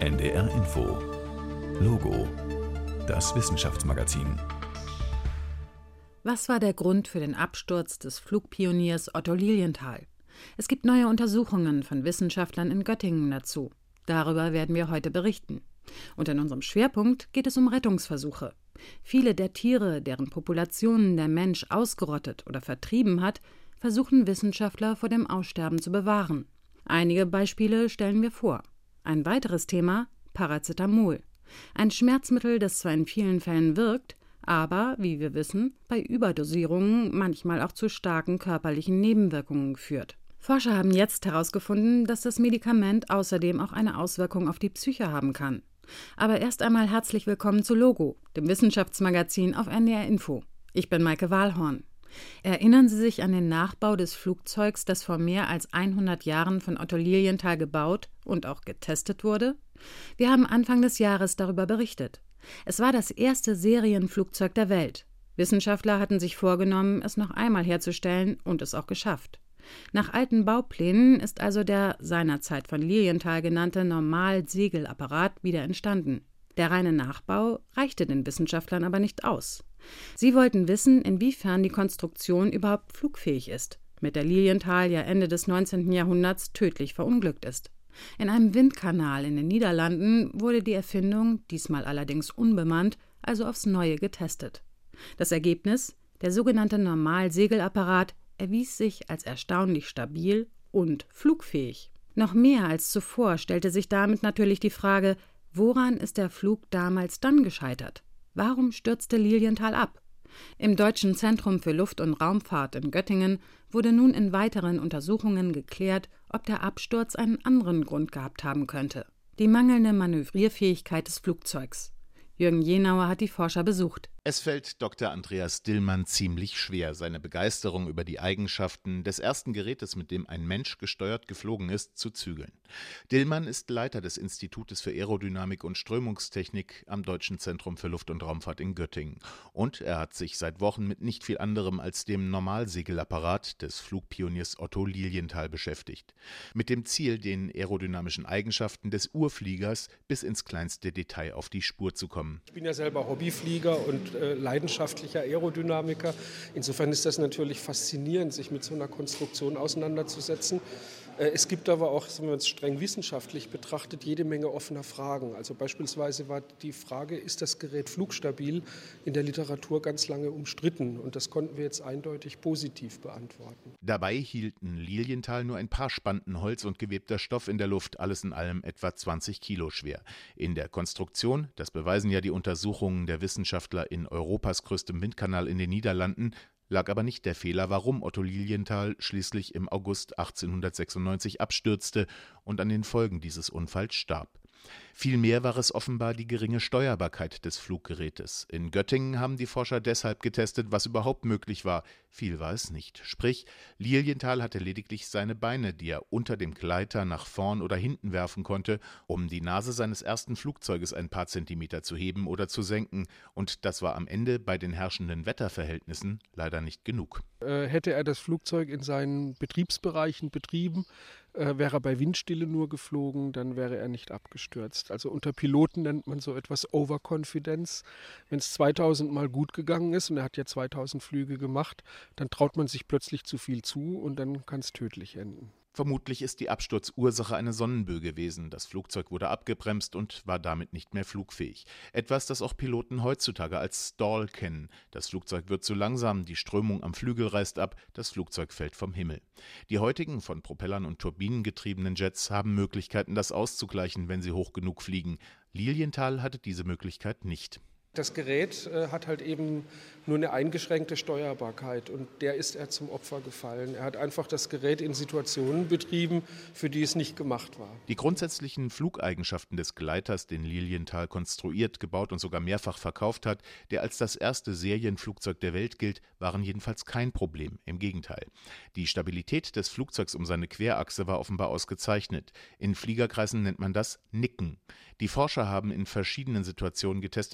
NDR Info Logo, das Wissenschaftsmagazin. Was war der Grund für den Absturz des Flugpioniers Otto Lilienthal? Es gibt neue Untersuchungen von Wissenschaftlern in Göttingen dazu. Darüber werden wir heute berichten. Und in unserem Schwerpunkt geht es um Rettungsversuche. Viele der Tiere, deren Populationen der Mensch ausgerottet oder vertrieben hat, versuchen Wissenschaftler vor dem Aussterben zu bewahren. Einige Beispiele stellen wir vor. Ein weiteres Thema: Paracetamol. Ein Schmerzmittel, das zwar in vielen Fällen wirkt, aber, wie wir wissen, bei Überdosierungen manchmal auch zu starken körperlichen Nebenwirkungen führt. Forscher haben jetzt herausgefunden, dass das Medikament außerdem auch eine Auswirkung auf die Psyche haben kann. Aber erst einmal herzlich willkommen zu Logo, dem Wissenschaftsmagazin auf NDR Info. Ich bin Maike Wahlhorn. Erinnern Sie sich an den Nachbau des Flugzeugs, das vor mehr als 100 Jahren von Otto Lilienthal gebaut und auch getestet wurde? Wir haben Anfang des Jahres darüber berichtet. Es war das erste Serienflugzeug der Welt. Wissenschaftler hatten sich vorgenommen, es noch einmal herzustellen und es auch geschafft. Nach alten Bauplänen ist also der seinerzeit von Lilienthal genannte Normalsegelapparat wieder entstanden. Der reine Nachbau reichte den Wissenschaftlern aber nicht aus. Sie wollten wissen, inwiefern die Konstruktion überhaupt flugfähig ist, mit der Lilienthal ja Ende des 19. Jahrhunderts tödlich verunglückt ist. In einem Windkanal in den Niederlanden wurde die Erfindung, diesmal allerdings unbemannt, also aufs Neue getestet. Das Ergebnis: der sogenannte Normalsegelapparat erwies sich als erstaunlich stabil und flugfähig. Noch mehr als zuvor stellte sich damit natürlich die Frage: Woran ist der Flug damals dann gescheitert? Warum stürzte Lilienthal ab? Im Deutschen Zentrum für Luft- und Raumfahrt in Göttingen wurde nun in weiteren Untersuchungen geklärt, ob der Absturz einen anderen Grund gehabt haben könnte: die mangelnde Manövrierfähigkeit des Flugzeugs. Jürgen Jenauer hat die Forscher besucht. Es fällt Dr. Andreas Dillmann ziemlich schwer, seine Begeisterung über die Eigenschaften des ersten Gerätes, mit dem ein Mensch gesteuert geflogen ist, zu zügeln. Dillmann ist Leiter des Institutes für Aerodynamik und Strömungstechnik am Deutschen Zentrum für Luft- und Raumfahrt in Göttingen. Und er hat sich seit Wochen mit nicht viel anderem als dem Normalsegelapparat des Flugpioniers Otto Lilienthal beschäftigt. Mit dem Ziel, den aerodynamischen Eigenschaften des Urfliegers bis ins kleinste Detail auf die Spur zu kommen. Ich bin ja selber Hobbyflieger und leidenschaftlicher Aerodynamiker. Insofern ist das natürlich faszinierend, sich mit so einer Konstruktion auseinanderzusetzen. Es gibt aber auch, wenn man es streng wissenschaftlich betrachtet, jede Menge offener Fragen. Also beispielsweise war die Frage, ist das Gerät flugstabil, in der Literatur ganz lange umstritten. Und das konnten wir jetzt eindeutig positiv beantworten. Dabei hielten Lilienthal nur ein paar Spanten Holz und gewebter Stoff in der Luft, alles in allem etwa 20 Kilo schwer. In der Konstruktion, das beweisen ja die Untersuchungen der Wissenschaftler in Europas größtem Windkanal in den Niederlanden, lag aber nicht der Fehler, warum Otto Lilienthal schließlich im August 1896 abstürzte und an den Folgen dieses Unfalls starb. Vielmehr war es offenbar die geringe Steuerbarkeit des Fluggerätes. In Göttingen haben die Forscher deshalb getestet, was überhaupt möglich war. Viel war es nicht. Sprich, Lilienthal hatte lediglich seine Beine, die er unter dem Gleiter nach vorn oder hinten werfen konnte, um die Nase seines ersten Flugzeuges ein paar Zentimeter zu heben oder zu senken. Und das war am Ende bei den herrschenden Wetterverhältnissen leider nicht genug. Hätte er das Flugzeug in seinen Betriebsbereichen betrieben, wäre er bei Windstille nur geflogen, dann wäre er nicht abgestürzt. Also unter Piloten nennt man so etwas Overconfidence. Wenn es 2000 Mal gut gegangen ist, und er hat ja 2000 Flüge gemacht, dann traut man sich plötzlich zu viel zu und dann kann es tödlich enden. Vermutlich ist die Absturzursache eine Sonnenböe gewesen. Das Flugzeug wurde abgebremst und war damit nicht mehr flugfähig. Etwas, das auch Piloten heutzutage als Stall kennen. Das Flugzeug wird zu langsam, die Strömung am Flügel reißt ab, das Flugzeug fällt vom Himmel. Die heutigen von Propellern und Turbinen getriebenen Jets haben Möglichkeiten, das auszugleichen, wenn sie hoch genug fliegen. Lilienthal hatte diese Möglichkeit nicht. Das Gerät hat halt eben nur eine eingeschränkte Steuerbarkeit und der ist er zum Opfer gefallen. Er hat einfach das Gerät in Situationen betrieben, für die es nicht gemacht war. Die grundsätzlichen Flugeigenschaften des Gleiters, den Lilienthal konstruiert, gebaut und sogar mehrfach verkauft hat, der als das erste Serienflugzeug der Welt gilt, waren jedenfalls kein Problem. Im Gegenteil. Die Stabilität des Flugzeugs um seine Querachse war offenbar ausgezeichnet. In Fliegerkreisen nennt man das Nicken. Die Forscher haben in verschiedenen Situationen getestet, wie groß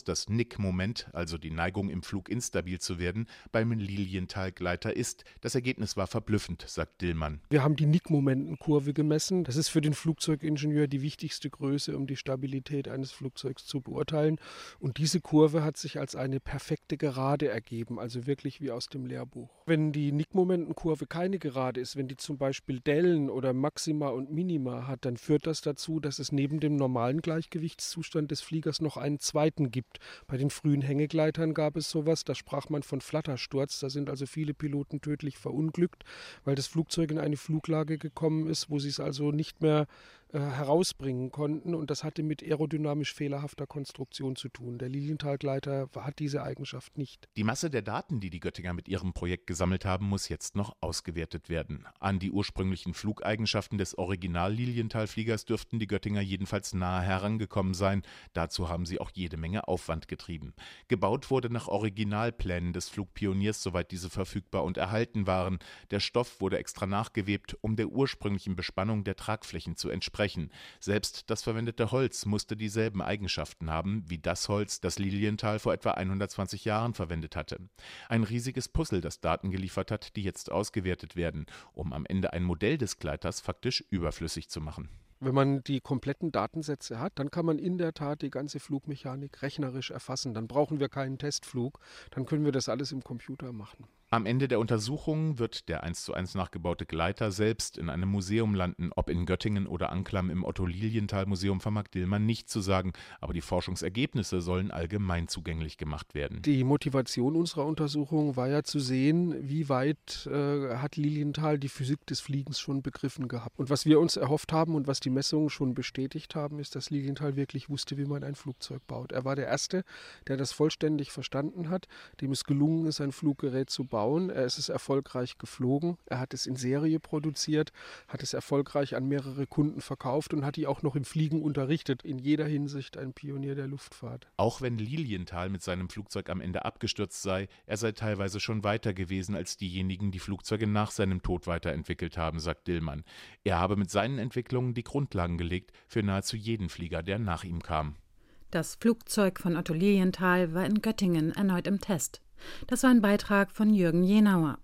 groß das Nick-Moment, also die Neigung im Flug instabil zu werden, beim Lilienthal-Gleiter ist. Das Ergebnis war verblüffend, sagt Dillmann. Wir haben die Nick-Momentenkurve gemessen. Das ist für den Flugzeugingenieur die wichtigste Größe, um die Stabilität eines Flugzeugs zu beurteilen. Und diese Kurve hat sich als eine perfekte Gerade ergeben, also wirklich wie aus dem Lehrbuch. Wenn die Nick-Momentenkurve keine Gerade ist, wenn die zum Beispiel Dellen oder Maxima und Minima hat, dann führt das dazu, dass es neben dem normalen Gleichgewichtszustand des Fliegers noch einen zweiten gibt. Bei den frühen Hängegleitern gab es sowas, da sprach man von Flattersturz. Da sind also viele Piloten tödlich verunglückt, weil das Flugzeug in eine Fluglage gekommen ist, wo sie es also nicht mehr herausbringen konnten, und das hatte mit aerodynamisch fehlerhafter Konstruktion zu tun. Der Lilienthal-Gleiter hat diese Eigenschaft nicht. Die Masse der Daten, die die Göttinger mit ihrem Projekt gesammelt haben, muss jetzt noch ausgewertet werden. An die ursprünglichen Flugeigenschaften des Original-Lilienthal-Fliegers dürften die Göttinger jedenfalls nahe herangekommen sein. Dazu haben sie auch jede Menge Aufwand getrieben. Gebaut wurde nach Originalplänen des Flugpioniers, soweit diese verfügbar und erhalten waren. Der Stoff wurde extra nachgewebt, um der ursprünglichen Bespannung der Tragflächen zu entsprechen. Selbst das verwendete Holz musste dieselben Eigenschaften haben wie das Holz, das Lilienthal vor etwa 120 Jahren verwendet hatte. Ein riesiges Puzzle, das Daten geliefert hat, die jetzt ausgewertet werden, um am Ende ein Modell des Gleiters faktisch überflüssig zu machen. Wenn man die kompletten Datensätze hat, dann kann man in der Tat die ganze Flugmechanik rechnerisch erfassen. Dann brauchen wir keinen Testflug, dann können wir das alles im Computer machen. Am Ende der Untersuchung wird der 1:1 nachgebaute Gleiter selbst in einem Museum landen. Ob in Göttingen oder Anklam im Otto-Lilienthal-Museum vermag Dillmann nicht zu sagen, aber die Forschungsergebnisse sollen allgemein zugänglich gemacht werden. Die Motivation unserer Untersuchung war ja zu sehen, wie weit hat Lilienthal die Physik des Fliegens schon begriffen gehabt. Und was wir uns erhofft haben und was die Messungen schon bestätigt haben, ist, dass Lilienthal wirklich wusste, wie man ein Flugzeug baut. Er war der Erste, der das vollständig verstanden hat, dem es gelungen ist, ein Fluggerät zu bauen. Er ist es erfolgreich geflogen, er hat es in Serie produziert, hat es erfolgreich an mehrere Kunden verkauft und hat die auch noch im Fliegen unterrichtet. In jeder Hinsicht ein Pionier der Luftfahrt. Auch wenn Lilienthal mit seinem Flugzeug am Ende abgestürzt sei, er sei teilweise schon weiter gewesen als diejenigen, die Flugzeuge nach seinem Tod weiterentwickelt haben, sagt Dillmann. Er habe mit seinen Entwicklungen die Grundlagen gelegt für nahezu jeden Flieger, der nach ihm kam. Das Flugzeug von Otto Lilienthal war in Göttingen erneut im Test. Das war ein Beitrag von Jürgen Jenauer.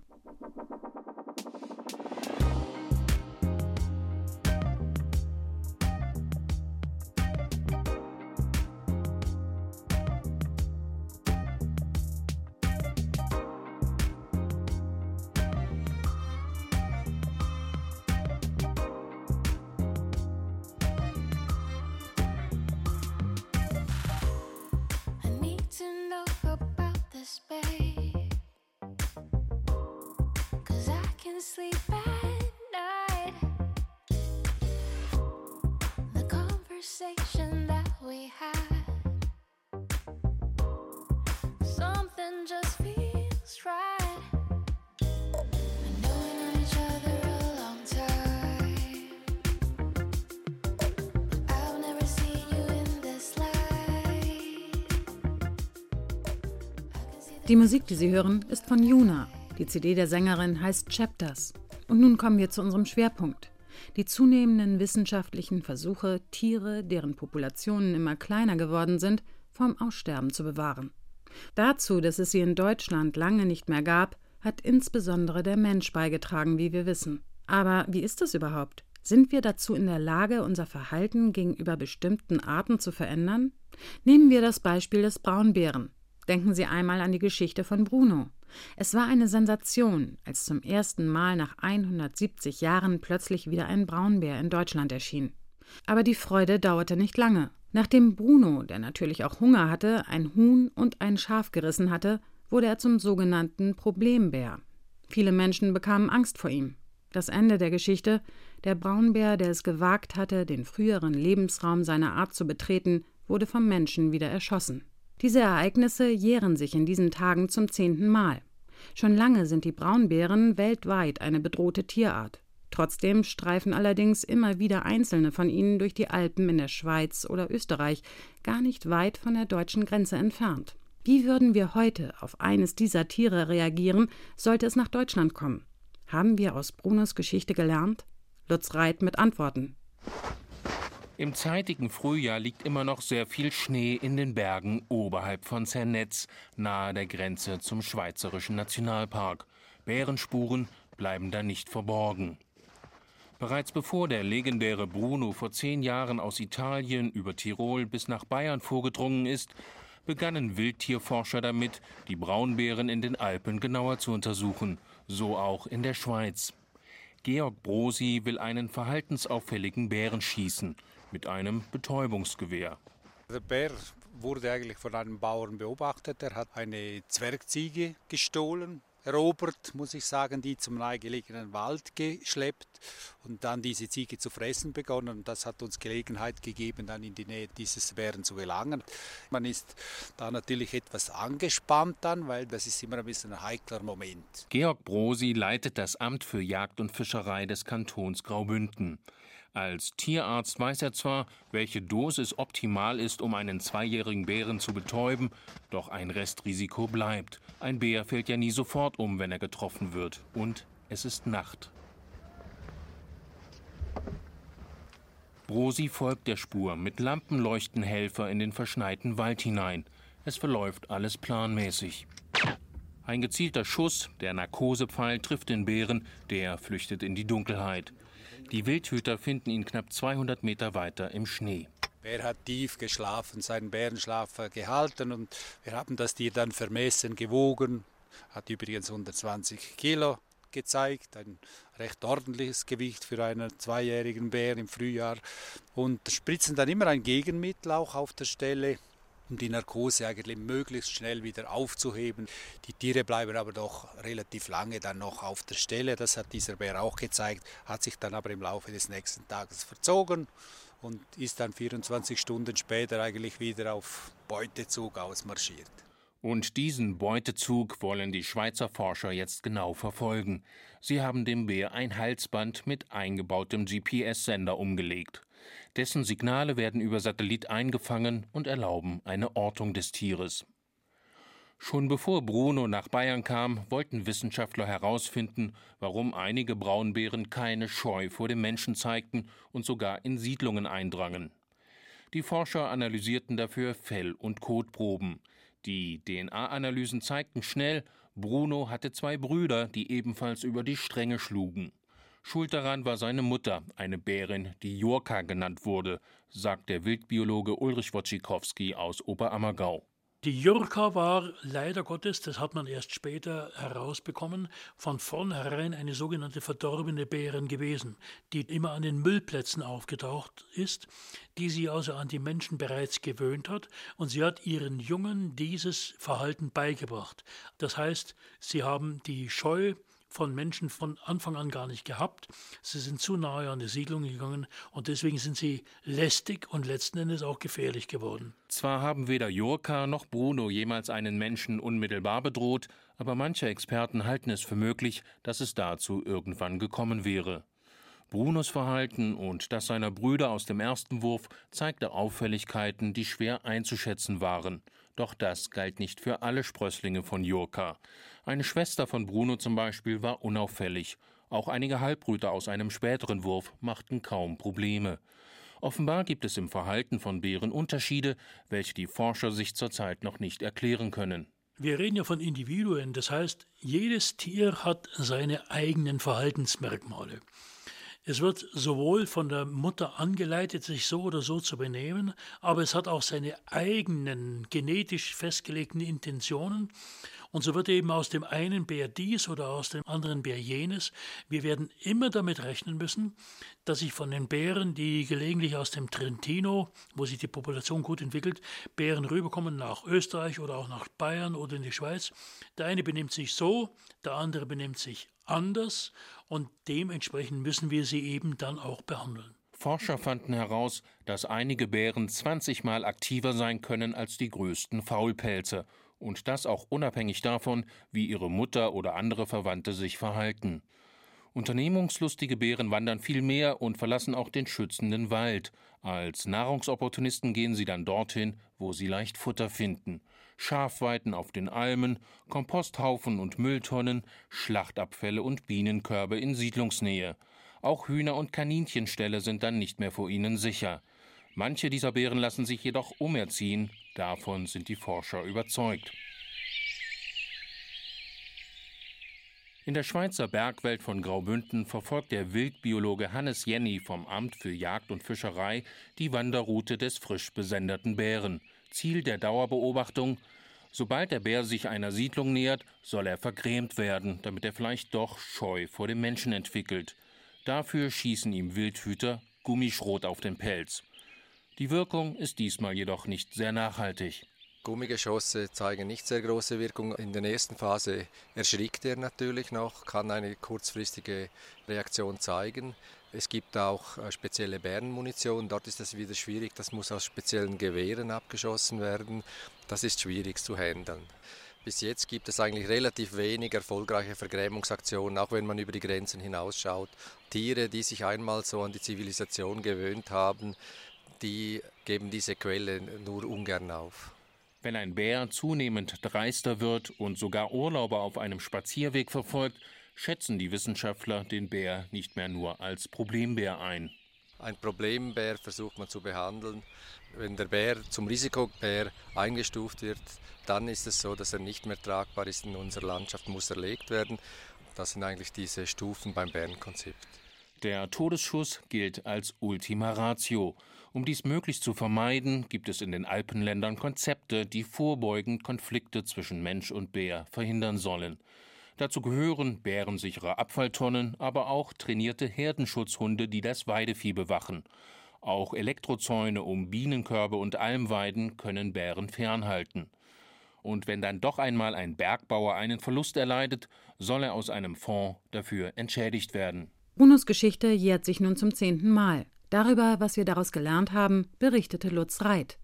Sleep at night. The conversation that we had, something just feels right. And knowing each other a long time, I've never seen you in this light. Die Musik, die Sie hören, ist von Yuna. Die CD der Sängerin heißt Chapters. Und nun kommen wir zu unserem Schwerpunkt. Die zunehmenden wissenschaftlichen Versuche, Tiere, deren Populationen immer kleiner geworden sind, vom Aussterben zu bewahren. Dazu, dass es sie in Deutschland lange nicht mehr gab, hat insbesondere der Mensch beigetragen, wie wir wissen. Aber wie ist es überhaupt? Sind wir dazu in der Lage, unser Verhalten gegenüber bestimmten Arten zu verändern? Nehmen wir das Beispiel des Braunbären. Denken Sie einmal an die Geschichte von Bruno. Es war eine Sensation, als zum ersten Mal nach 170 Jahren plötzlich wieder ein Braunbär in Deutschland erschien. Aber die Freude dauerte nicht lange. Nachdem Bruno, der natürlich auch Hunger hatte, ein Huhn und ein Schaf gerissen hatte, wurde er zum sogenannten Problembär. Viele Menschen bekamen Angst vor ihm. Das Ende der Geschichte: der Braunbär, der es gewagt hatte, den früheren Lebensraum seiner Art zu betreten, wurde vom Menschen wieder erschossen. Diese Ereignisse jähren sich in diesen Tagen zum 10. Mal. Schon lange sind die Braunbären weltweit eine bedrohte Tierart. Trotzdem streifen allerdings immer wieder einzelne von ihnen durch die Alpen in der Schweiz oder Österreich, gar nicht weit von der deutschen Grenze entfernt. Wie würden wir heute auf eines dieser Tiere reagieren, sollte es nach Deutschland kommen? Haben wir aus Brunos Geschichte gelernt? Lutz Reit mit Antworten. Im zeitigen Frühjahr liegt immer noch sehr viel Schnee in den Bergen oberhalb von Zernetz, nahe der Grenze zum Schweizerischen Nationalpark. Bärenspuren bleiben da nicht verborgen. Bereits bevor der legendäre Bruno vor 10 Jahren aus Italien über Tirol bis nach Bayern vorgedrungen ist, begannen Wildtierforscher damit, die Braunbären in den Alpen genauer zu untersuchen, so auch in der Schweiz. Georg Brosi will einen verhaltensauffälligen Bären schießen, mit einem Betäubungsgewehr. Der Bär wurde eigentlich von einem Bauern beobachtet. Er hat eine Zwergziege gestohlen, erobert, muss ich sagen, die zum nahegelegenen Wald geschleppt und dann diese Ziege zu fressen begonnen. Und das hat uns Gelegenheit gegeben, dann in die Nähe dieses Bären zu gelangen. Man ist da natürlich etwas angespannt dann, weil das ist immer ein bisschen ein heikler Moment. Georg Brosi leitet das Amt für Jagd und Fischerei des Kantons Graubünden. Als Tierarzt weiß er zwar, welche Dosis optimal ist, um einen 2-jährigen Bären zu betäuben, doch ein Restrisiko bleibt. Ein Bär fällt ja nie sofort um, wenn er getroffen wird. Und es ist Nacht. Brosi folgt der Spur. Mit Lampen leuchten Helfer in den verschneiten Wald hinein. Es verläuft alles planmäßig. Ein gezielter Schuss, der Narkosepfeil, trifft den Bären, der flüchtet in die Dunkelheit. Die Wildhüter finden ihn knapp 200 Meter weiter im Schnee. Der Bär hat tief geschlafen, seinen Bärenschlaf gehalten und wir haben das Tier dann vermessen, gewogen. Hat übrigens 120 Kilo gezeigt, ein recht ordentliches Gewicht für einen 2-jährigen Bär im Frühjahr. Und spritzen dann immer ein Gegenmittel auch auf der Stelle, um die Narkose eigentlich möglichst schnell wieder aufzuheben. Die Tiere bleiben aber doch relativ lange dann noch auf der Stelle. Das hat dieser Bär auch gezeigt, hat sich dann aber im Laufe des nächsten Tages verzogen und ist dann 24 Stunden später eigentlich wieder auf Beutezug ausmarschiert. Und diesen Beutezug wollen die Schweizer Forscher jetzt genau verfolgen. Sie haben dem Bär ein Halsband mit eingebautem GPS-Sender umgelegt. Dessen Signale werden über Satellit eingefangen und erlauben eine Ortung des Tieres. Schon bevor Bruno nach Bayern kam, wollten Wissenschaftler herausfinden, warum einige Braunbären keine Scheu vor dem Menschen zeigten und sogar in Siedlungen eindrangen. Die Forscher analysierten dafür Fell- und Kotproben. Die DNA-Analysen zeigten schnell, Bruno hatte 2 Brüder, die ebenfalls über die Stränge schlugen. Schuld daran war seine Mutter, eine Bärin, die Jurka genannt wurde, sagt der Wildbiologe Ulrich Wojcikowski aus Oberammergau. Die Jurka war leider Gottes, das hat man erst später herausbekommen, von vornherein eine sogenannte verdorbene Bärin gewesen, die immer an den Müllplätzen aufgetaucht ist, die sie also an die Menschen bereits gewöhnt hat und sie hat ihren Jungen dieses Verhalten beigebracht. Das heißt, sie haben die Scheu von Menschen von Anfang an gar nicht gehabt. Sie sind zu nahe an die Siedlung gegangen und deswegen sind sie lästig und letzten Endes auch gefährlich geworden. Zwar haben weder Jurka noch Bruno jemals einen Menschen unmittelbar bedroht, aber manche Experten halten es für möglich, dass es dazu irgendwann gekommen wäre. Brunos Verhalten und das seiner Brüder aus dem ersten Wurf zeigte Auffälligkeiten, die schwer einzuschätzen waren. Doch das galt nicht für alle Sprösslinge von Jurka. Eine Schwester von Bruno zum Beispiel war unauffällig. Auch einige Halbbrüder aus einem späteren Wurf machten kaum Probleme. Offenbar gibt es im Verhalten von Bären Unterschiede, welche die Forscher sich zurzeit noch nicht erklären können. Wir reden ja von Individuen, das heißt, jedes Tier hat seine eigenen Verhaltensmerkmale. Es wird sowohl von der Mutter angeleitet, sich so oder so zu benehmen, aber es hat auch seine eigenen genetisch festgelegten Intentionen. Und so wird eben aus dem einen Bär dies oder aus dem anderen Bär jenes. Wir werden immer damit rechnen müssen, dass sich von den Bären, die gelegentlich aus dem Trentino, wo sich die Population gut entwickelt, Bären rüberkommen nach Österreich oder auch nach Bayern oder in die Schweiz. Der eine benimmt sich so, der andere benimmt sich anders und dementsprechend müssen wir sie eben dann auch behandeln. Forscher fanden heraus, dass einige Bären 20-mal aktiver sein können als die größten Faulpelze. Und das auch unabhängig davon, wie ihre Mutter oder andere Verwandte sich verhalten. Unternehmungslustige Bären wandern viel mehr und verlassen auch den schützenden Wald. Als Nahrungsopportunisten gehen sie dann dorthin, wo sie leicht Futter finden. Schafweiden auf den Almen, Komposthaufen und Mülltonnen, Schlachtabfälle und Bienenkörbe in Siedlungsnähe. Auch Hühner- und Kaninchenställe sind dann nicht mehr vor ihnen sicher. Manche dieser Bären lassen sich jedoch umerziehen. Davon sind die Forscher überzeugt. In der Schweizer Bergwelt von Graubünden verfolgt der Wildbiologe Hannes Jenny vom Amt für Jagd und Fischerei die Wanderroute des frisch besenderten Bären. Ziel der Dauerbeobachtung: Sobald der Bär sich einer Siedlung nähert, soll er vergrämt werden, damit er vielleicht doch Scheu vor dem Menschen entwickelt. Dafür schießen ihm Wildhüter Gummischrot auf den Pelz. Die Wirkung ist diesmal jedoch nicht sehr nachhaltig. Gummigeschosse zeigen nicht sehr große Wirkung. In der ersten Phase erschrickt er natürlich noch, kann eine kurzfristige Reaktion zeigen. Es gibt auch spezielle Bärenmunition, dort ist es wieder schwierig, das muss aus speziellen Gewehren abgeschossen werden. Das ist schwierig zu handeln. Bis jetzt gibt es eigentlich relativ wenig erfolgreiche Vergrämungsaktionen, auch wenn man über die Grenzen hinausschaut. Tiere, die sich einmal so an die Zivilisation gewöhnt haben, die geben diese Quelle nur ungern auf. Wenn ein Bär zunehmend dreister wird und sogar Urlauber auf einem Spazierweg verfolgt, schätzen die Wissenschaftler den Bär nicht mehr nur als Problembär ein. Ein Problembär versucht man zu behandeln. Wenn der Bär zum Risikobär eingestuft wird, dann ist es so, dass er nicht mehr tragbar ist in unserer Landschaft, muss erlegt werden. Das sind eigentlich diese Stufen beim Bärenkonzept. Der Todesschuss gilt als Ultima Ratio. Um dies möglichst zu vermeiden, gibt es in den Alpenländern Konzepte, die vorbeugend Konflikte zwischen Mensch und Bär verhindern sollen. Dazu gehören bärensichere Abfalltonnen, aber auch trainierte Herdenschutzhunde, die das Weidevieh bewachen. Auch Elektrozäune um Bienenkörbe und Almweiden können Bären fernhalten. Und wenn dann doch einmal ein Bergbauer einen Verlust erleidet, soll er aus einem Fonds dafür entschädigt werden. Brunos Geschichte jährt sich nun zum 10. Mal. Darüber, was wir daraus gelernt haben, berichtete Lutz Reit.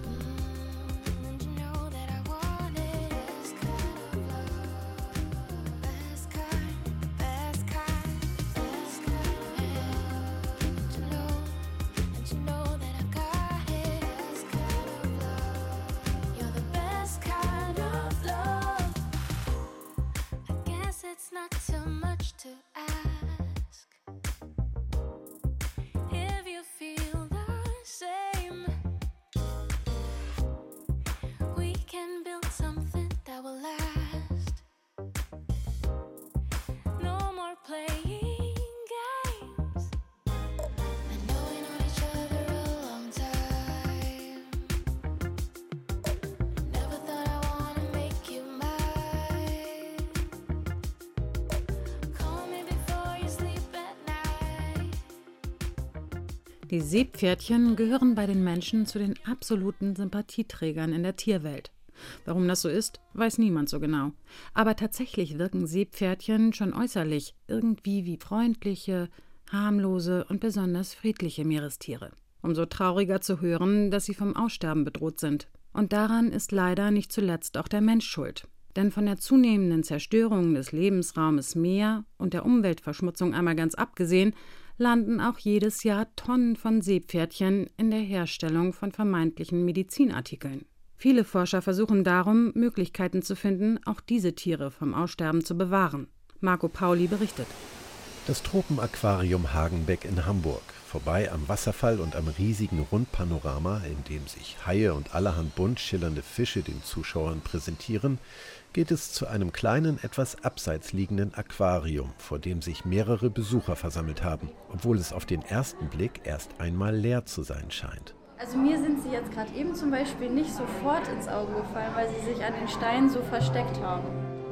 Die Seepferdchen gehören bei den Menschen zu den absoluten Sympathieträgern in der Tierwelt. Warum das so ist, weiß niemand so genau. Aber tatsächlich wirken Seepferdchen schon äußerlich irgendwie wie freundliche, harmlose und besonders friedliche Meerestiere. Umso trauriger zu hören, dass sie vom Aussterben bedroht sind. Und daran ist leider nicht zuletzt auch der Mensch schuld. Denn von der zunehmenden Zerstörung des Lebensraumes Meer und der Umweltverschmutzung einmal ganz abgesehen, landen auch jedes Jahr Tonnen von Seepferdchen in der Herstellung von vermeintlichen Medizinartikeln. Viele Forscher versuchen darum, Möglichkeiten zu finden, auch diese Tiere vom Aussterben zu bewahren. Marco Pauli berichtet. Das Tropenaquarium Hagenbeck in Hamburg. Vorbei am Wasserfall und am riesigen Rundpanorama, in dem sich Haie und allerhand bunt schillernde Fische den Zuschauern präsentieren, geht es zu einem kleinen, etwas abseits liegenden Aquarium, vor dem sich mehrere Besucher versammelt haben, obwohl es auf den ersten Blick erst einmal leer zu sein scheint. Also mir sind sie jetzt gerade eben zum Beispiel nicht sofort ins Auge gefallen, weil sie sich an den Steinen so versteckt haben.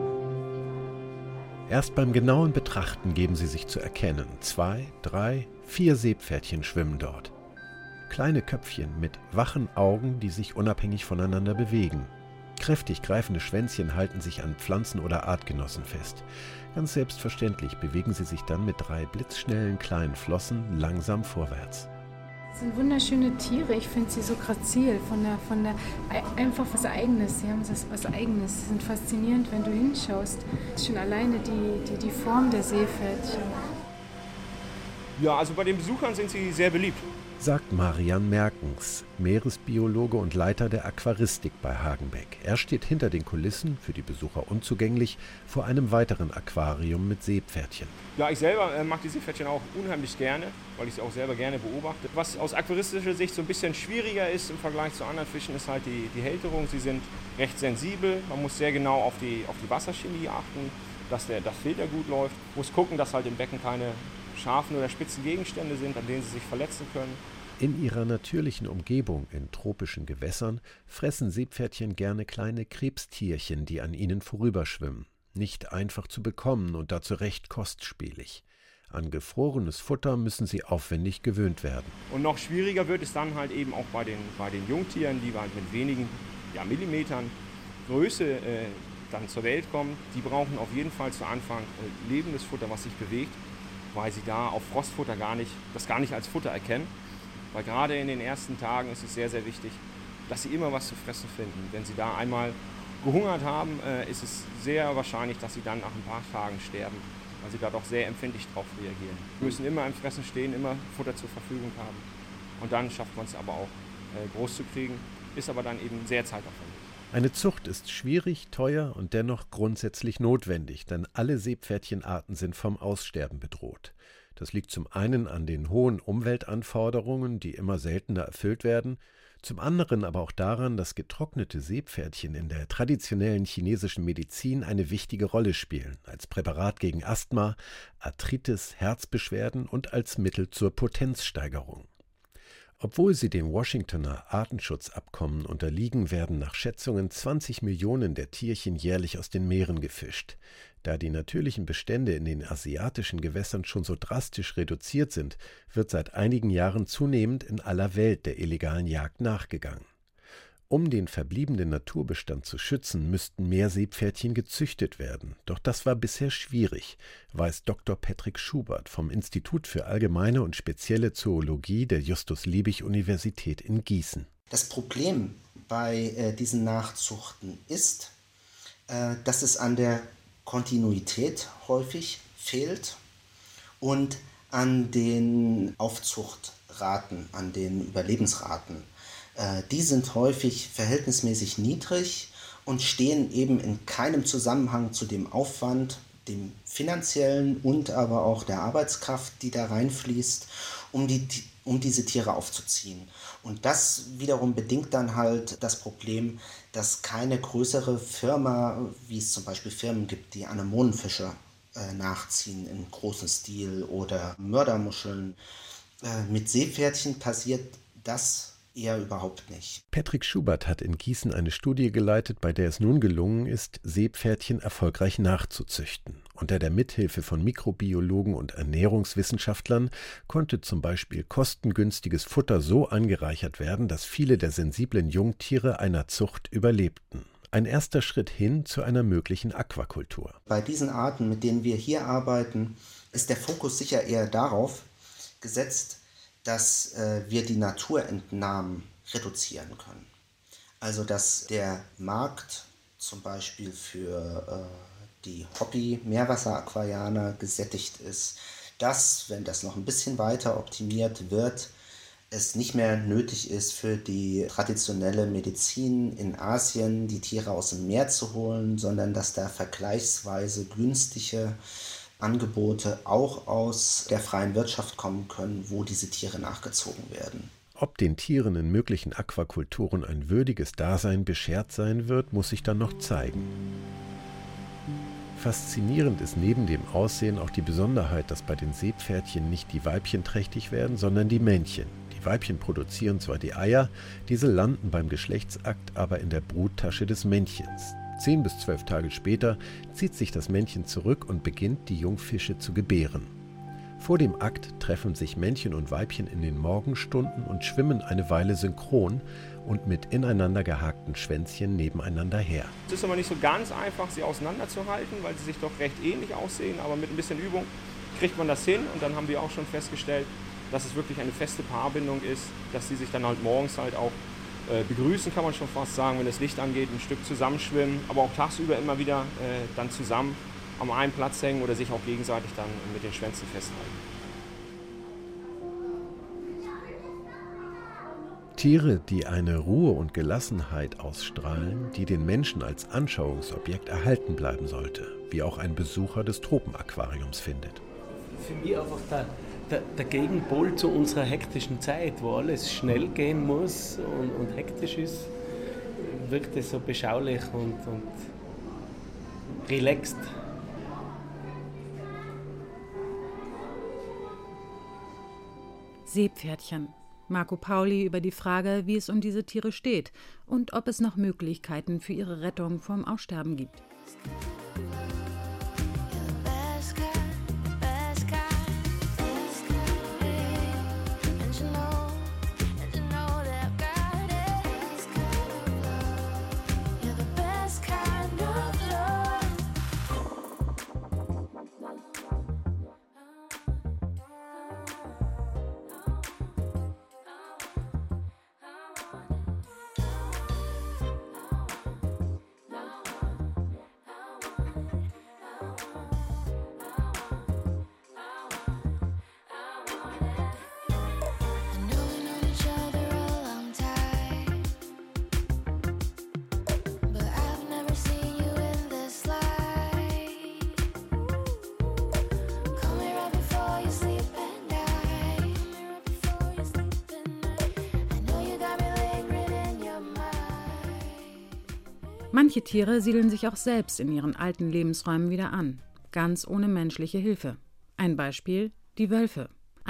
Erst beim genauen Betrachten geben sie sich zu erkennen. 2, 3, 4 Seepferdchen schwimmen dort. Kleine Köpfchen mit wachen Augen, die sich unabhängig voneinander bewegen. Kräftig greifende Schwänzchen halten sich an Pflanzen oder Artgenossen fest. Ganz selbstverständlich bewegen sie sich dann mit 3 blitzschnellen kleinen Flossen langsam vorwärts. Das sind wunderschöne Tiere, ich finde sie so grazil, einfach was Eigenes, sie haben was Eigenes, sie sind faszinierend, wenn du hinschaust. Schon alleine die Form der Seepferdchen. Ja, also bei den Besuchern sind sie sehr beliebt. Sagt Marian Merkens, Meeresbiologe und Leiter der Aquaristik bei Hagenbeck. Er steht hinter den Kulissen, für die Besucher unzugänglich, vor einem weiteren Aquarium mit Seepferdchen. Ja, ich selber mag die Seepferdchen auch unheimlich gerne, weil ich sie auch selber gerne beobachte. Was aus aquaristischer Sicht so ein bisschen schwieriger ist im Vergleich zu anderen Fischen, ist halt die Hälterung. Sie sind recht sensibel, man muss sehr genau auf die Wasserchemie achten, dass das Filter gut läuft. Muss gucken, dass halt im Becken keine scharfen oder spitzen Gegenstände sind, an denen sie sich verletzen können. In ihrer natürlichen Umgebung in tropischen Gewässern fressen Seepferdchen gerne kleine Krebstierchen, die an ihnen vorüberschwimmen. Nicht einfach zu bekommen und dazu recht kostspielig. An gefrorenes Futter müssen sie aufwendig gewöhnt werden. Und noch schwieriger wird es dann halt eben auch bei den Jungtieren, die halt mit wenigen Millimetern Größe dann zur Welt kommen. Die brauchen auf jeden Fall zu Anfang lebendes Futter, was sich bewegt, weil sie da auf Frostfutter das gar nicht als Futter erkennen. Weil gerade in den ersten Tagen ist es sehr, sehr wichtig, dass sie immer was zu fressen finden. Wenn sie da einmal gehungert haben, ist es sehr wahrscheinlich, dass sie dann nach ein paar Tagen sterben, weil sie da doch sehr empfindlich drauf reagieren. Sie müssen immer im Fressen stehen, immer Futter zur Verfügung haben. Und dann schafft man es aber auch, groß zu kriegen, ist aber dann eben sehr zeitaufwendig. Eine Zucht ist schwierig, teuer und dennoch grundsätzlich notwendig, denn alle Seepferdchenarten sind vom Aussterben bedroht. Das liegt zum einen an den hohen Umweltanforderungen, die immer seltener erfüllt werden, zum anderen aber auch daran, dass getrocknete Seepferdchen in der traditionellen chinesischen Medizin eine wichtige Rolle spielen, als Präparat gegen Asthma, Arthritis, Herzbeschwerden und als Mittel zur Potenzsteigerung. Obwohl sie dem Washingtoner Artenschutzabkommen unterliegen, werden nach Schätzungen 20 Millionen der Tierchen jährlich aus den Meeren gefischt. Da die natürlichen Bestände in den asiatischen Gewässern schon so drastisch reduziert sind, wird seit einigen Jahren zunehmend in aller Welt der illegalen Jagd nachgegangen. Um den verbliebenen Naturbestand zu schützen, müssten mehr Seepferdchen gezüchtet werden. Doch das war bisher schwierig, weiß Dr. Patrick Schubert vom Institut für allgemeine und spezielle Zoologie der Justus-Liebig-Universität in Gießen. Das Problem bei diesen Nachzuchten ist, dass es an der Kontinuität häufig fehlt und an den Aufzuchtraten, an den Überlebensraten. Die sind häufig verhältnismäßig niedrig und stehen eben in keinem Zusammenhang zu dem Aufwand, dem finanziellen und aber auch der Arbeitskraft, die da reinfließt, um diese Tiere aufzuziehen. Und das wiederum bedingt dann halt das Problem, dass keine größere Firma, wie es zum Beispiel Firmen gibt, die Anemonenfische nachziehen in großem Stil oder Mördermuscheln. Mit Seepferdchen passiert das eher überhaupt nicht. Patrick Schubert hat in Gießen eine Studie geleitet, bei der es nun gelungen ist, Seepferdchen erfolgreich nachzuzüchten. Unter der Mithilfe von Mikrobiologen und Ernährungswissenschaftlern konnte zum Beispiel kostengünstiges Futter so angereichert werden, dass viele der sensiblen Jungtiere einer Zucht überlebten. Ein erster Schritt hin zu einer möglichen Aquakultur. Bei diesen Arten, mit denen wir hier arbeiten, ist der Fokus sicher eher darauf gesetzt, dass wir die Naturentnahmen reduzieren können. Also dass der Markt zum Beispiel für die Hobby-Meerwasseraquarianer gesättigt ist, dass, wenn das noch ein bisschen weiter optimiert wird, es nicht mehr nötig ist, für die traditionelle Medizin in Asien die Tiere aus dem Meer zu holen, sondern dass da vergleichsweise günstige Angebote auch aus der freien Wirtschaft kommen können, wo diese Tiere nachgezogen werden. Ob den Tieren in möglichen Aquakulturen ein würdiges Dasein beschert sein wird, muss sich dann noch zeigen. Faszinierend ist neben dem Aussehen auch die Besonderheit, dass bei den Seepferdchen nicht die Weibchen trächtig werden, sondern die Männchen. Die Weibchen produzieren zwar die Eier, diese landen beim Geschlechtsakt aber in der Bruttasche des Männchens. 10 bis 12 Tage später zieht sich das Männchen zurück und beginnt, die Jungfische zu gebären. Vor dem Akt treffen sich Männchen und Weibchen in den Morgenstunden und schwimmen eine Weile synchron und mit ineinander gehakten Schwänzchen nebeneinander her. Es ist aber nicht so ganz einfach, sie auseinanderzuhalten, weil sie sich doch recht ähnlich aussehen, aber mit ein bisschen Übung kriegt man das hin und dann haben wir auch schon festgestellt, dass es wirklich eine feste Paarbindung ist, dass sie sich dann halt morgens halt auch begrüßen, kann man schon fast sagen, wenn das Licht angeht, ein Stück zusammenschwimmen, aber auch tagsüber immer wieder dann zusammen am einen Platz hängen oder sich auch gegenseitig dann mit den Schwänzen festhalten. Tiere, die eine Ruhe und Gelassenheit ausstrahlen, die den Menschen als Anschauungsobjekt erhalten bleiben sollte, wie auch ein Besucher des Tropenaquariums findet. Für mich einfach der Gegenpol zu unserer hektischen Zeit, wo alles schnell gehen muss und hektisch ist, wirkt es so beschaulich und relaxed. Seepferdchen. Marco Pauli über die Frage, wie es um diese Tiere steht und ob es noch Möglichkeiten für ihre Rettung vom Aussterben gibt. Manche Tiere siedeln sich auch selbst in ihren alten Lebensräumen wieder an, ganz ohne menschliche Hilfe. Ein Beispiel: die Wölfe.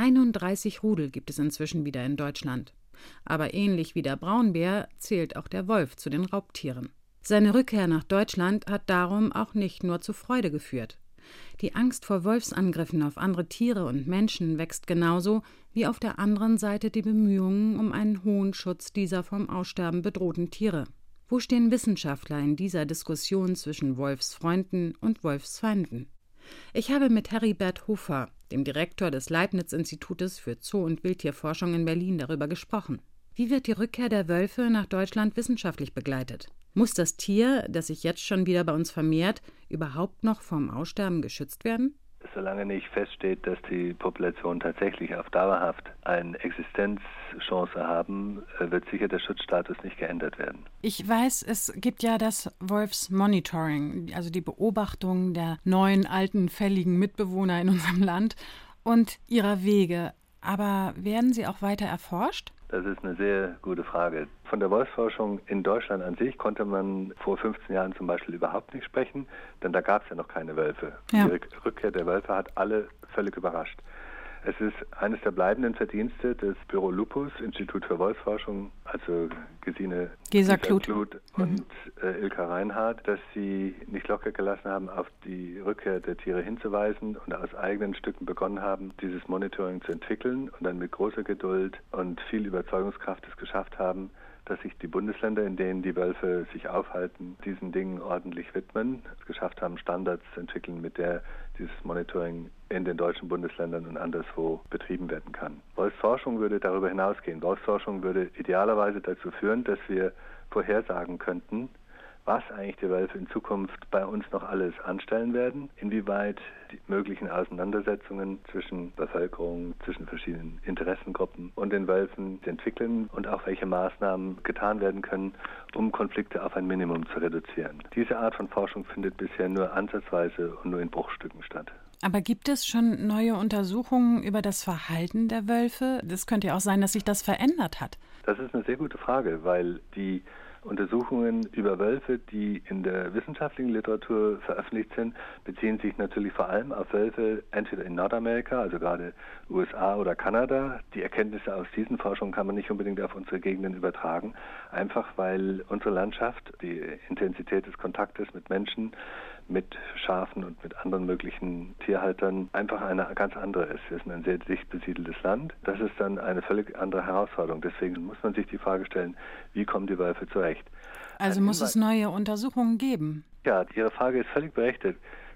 31 Rudel gibt es inzwischen wieder in Deutschland. Aber ähnlich wie der Braunbär zählt auch der Wolf zu den Raubtieren. Seine Rückkehr nach Deutschland hat darum auch nicht nur zu Freude geführt. Die Angst vor Wolfsangriffen auf andere Tiere und Menschen wächst genauso wie auf der anderen Seite die Bemühungen um einen hohen Schutz dieser vom Aussterben bedrohten Tiere. Wo stehen Wissenschaftler in dieser Diskussion zwischen Wolfsfreunden und Wolfsfeinden? Ich habe mit Heribert Hofer, dem Direktor des Leibniz-Institutes für Zoo- und Wildtierforschung in Berlin, darüber gesprochen. Wie wird die Rückkehr der Wölfe nach Deutschland wissenschaftlich begleitet? Muss das Tier, das sich jetzt schon wieder bei uns vermehrt, überhaupt noch vom Aussterben geschützt werden? Solange nicht feststeht, dass die Population tatsächlich auf dauerhaft eine Existenzchance haben, wird sicher der Schutzstatus nicht geändert werden. Ich weiß, es gibt ja das Wolfsmonitoring, also die Beobachtung der neuen, alten, fälligen Mitbewohner in unserem Land und ihrer Wege. Aber werden sie auch weiter erforscht? Das ist eine sehr gute Frage. Von der Wolfsforschung in Deutschland an sich konnte man vor 15 Jahren zum Beispiel überhaupt nicht sprechen, denn da gab es ja noch keine Wölfe. Ja. Die Rückkehr der Wölfe hat alle völlig überrascht. Es ist eines der bleibenden Verdienste des Büro Lupus, Institut für Wolfsforschung, also Gesine Gesa-Kluth und Ilka Reinhardt, dass sie nicht locker gelassen haben, auf die Rückkehr der Tiere hinzuweisen und aus eigenen Stücken begonnen haben, dieses Monitoring zu entwickeln und dann mit großer Geduld und viel Überzeugungskraft es geschafft haben, dass sich die Bundesländer, in denen die Wölfe sich aufhalten, diesen Dingen ordentlich widmen, es geschafft haben, Standards zu entwickeln, mit der dieses Monitoring in den deutschen Bundesländern und anderswo betrieben werden kann. Wolfsforschung würde darüber hinausgehen. Wolfsforschung würde idealerweise dazu führen, dass wir vorhersagen könnten, was eigentlich die Wölfe in Zukunft bei uns noch alles anstellen werden, inwieweit die möglichen Auseinandersetzungen zwischen Bevölkerung, zwischen verschiedenen Interessengruppen und den Wölfen entwickeln und auch welche Maßnahmen getan werden können, um Konflikte auf ein Minimum zu reduzieren. Diese Art von Forschung findet bisher nur ansatzweise und nur in Bruchstücken statt. Aber gibt es schon neue Untersuchungen über das Verhalten der Wölfe? Das könnte ja auch sein, dass sich das verändert hat. Das ist eine sehr gute Frage, weil die Untersuchungen über Wölfe, die in der wissenschaftlichen Literatur veröffentlicht sind, beziehen sich natürlich vor allem auf Wölfe entweder in Nordamerika, also gerade USA oder Kanada. Die Erkenntnisse aus diesen Forschungen kann man nicht unbedingt auf unsere Gegenden übertragen, einfach weil unsere Landschaft, die Intensität des Kontaktes mit Menschen, mit Schafen und mit anderen möglichen Tierhaltern einfach eine ganz andere ist. Wir sind ein sehr dicht besiedeltes Land. Das ist dann eine völlig andere Herausforderung. Deswegen muss man sich die Frage stellen, wie kommen die Wölfe zurecht? Also muss es neue Untersuchungen geben? Ja, Ihre Frage ist völlig berechtigt.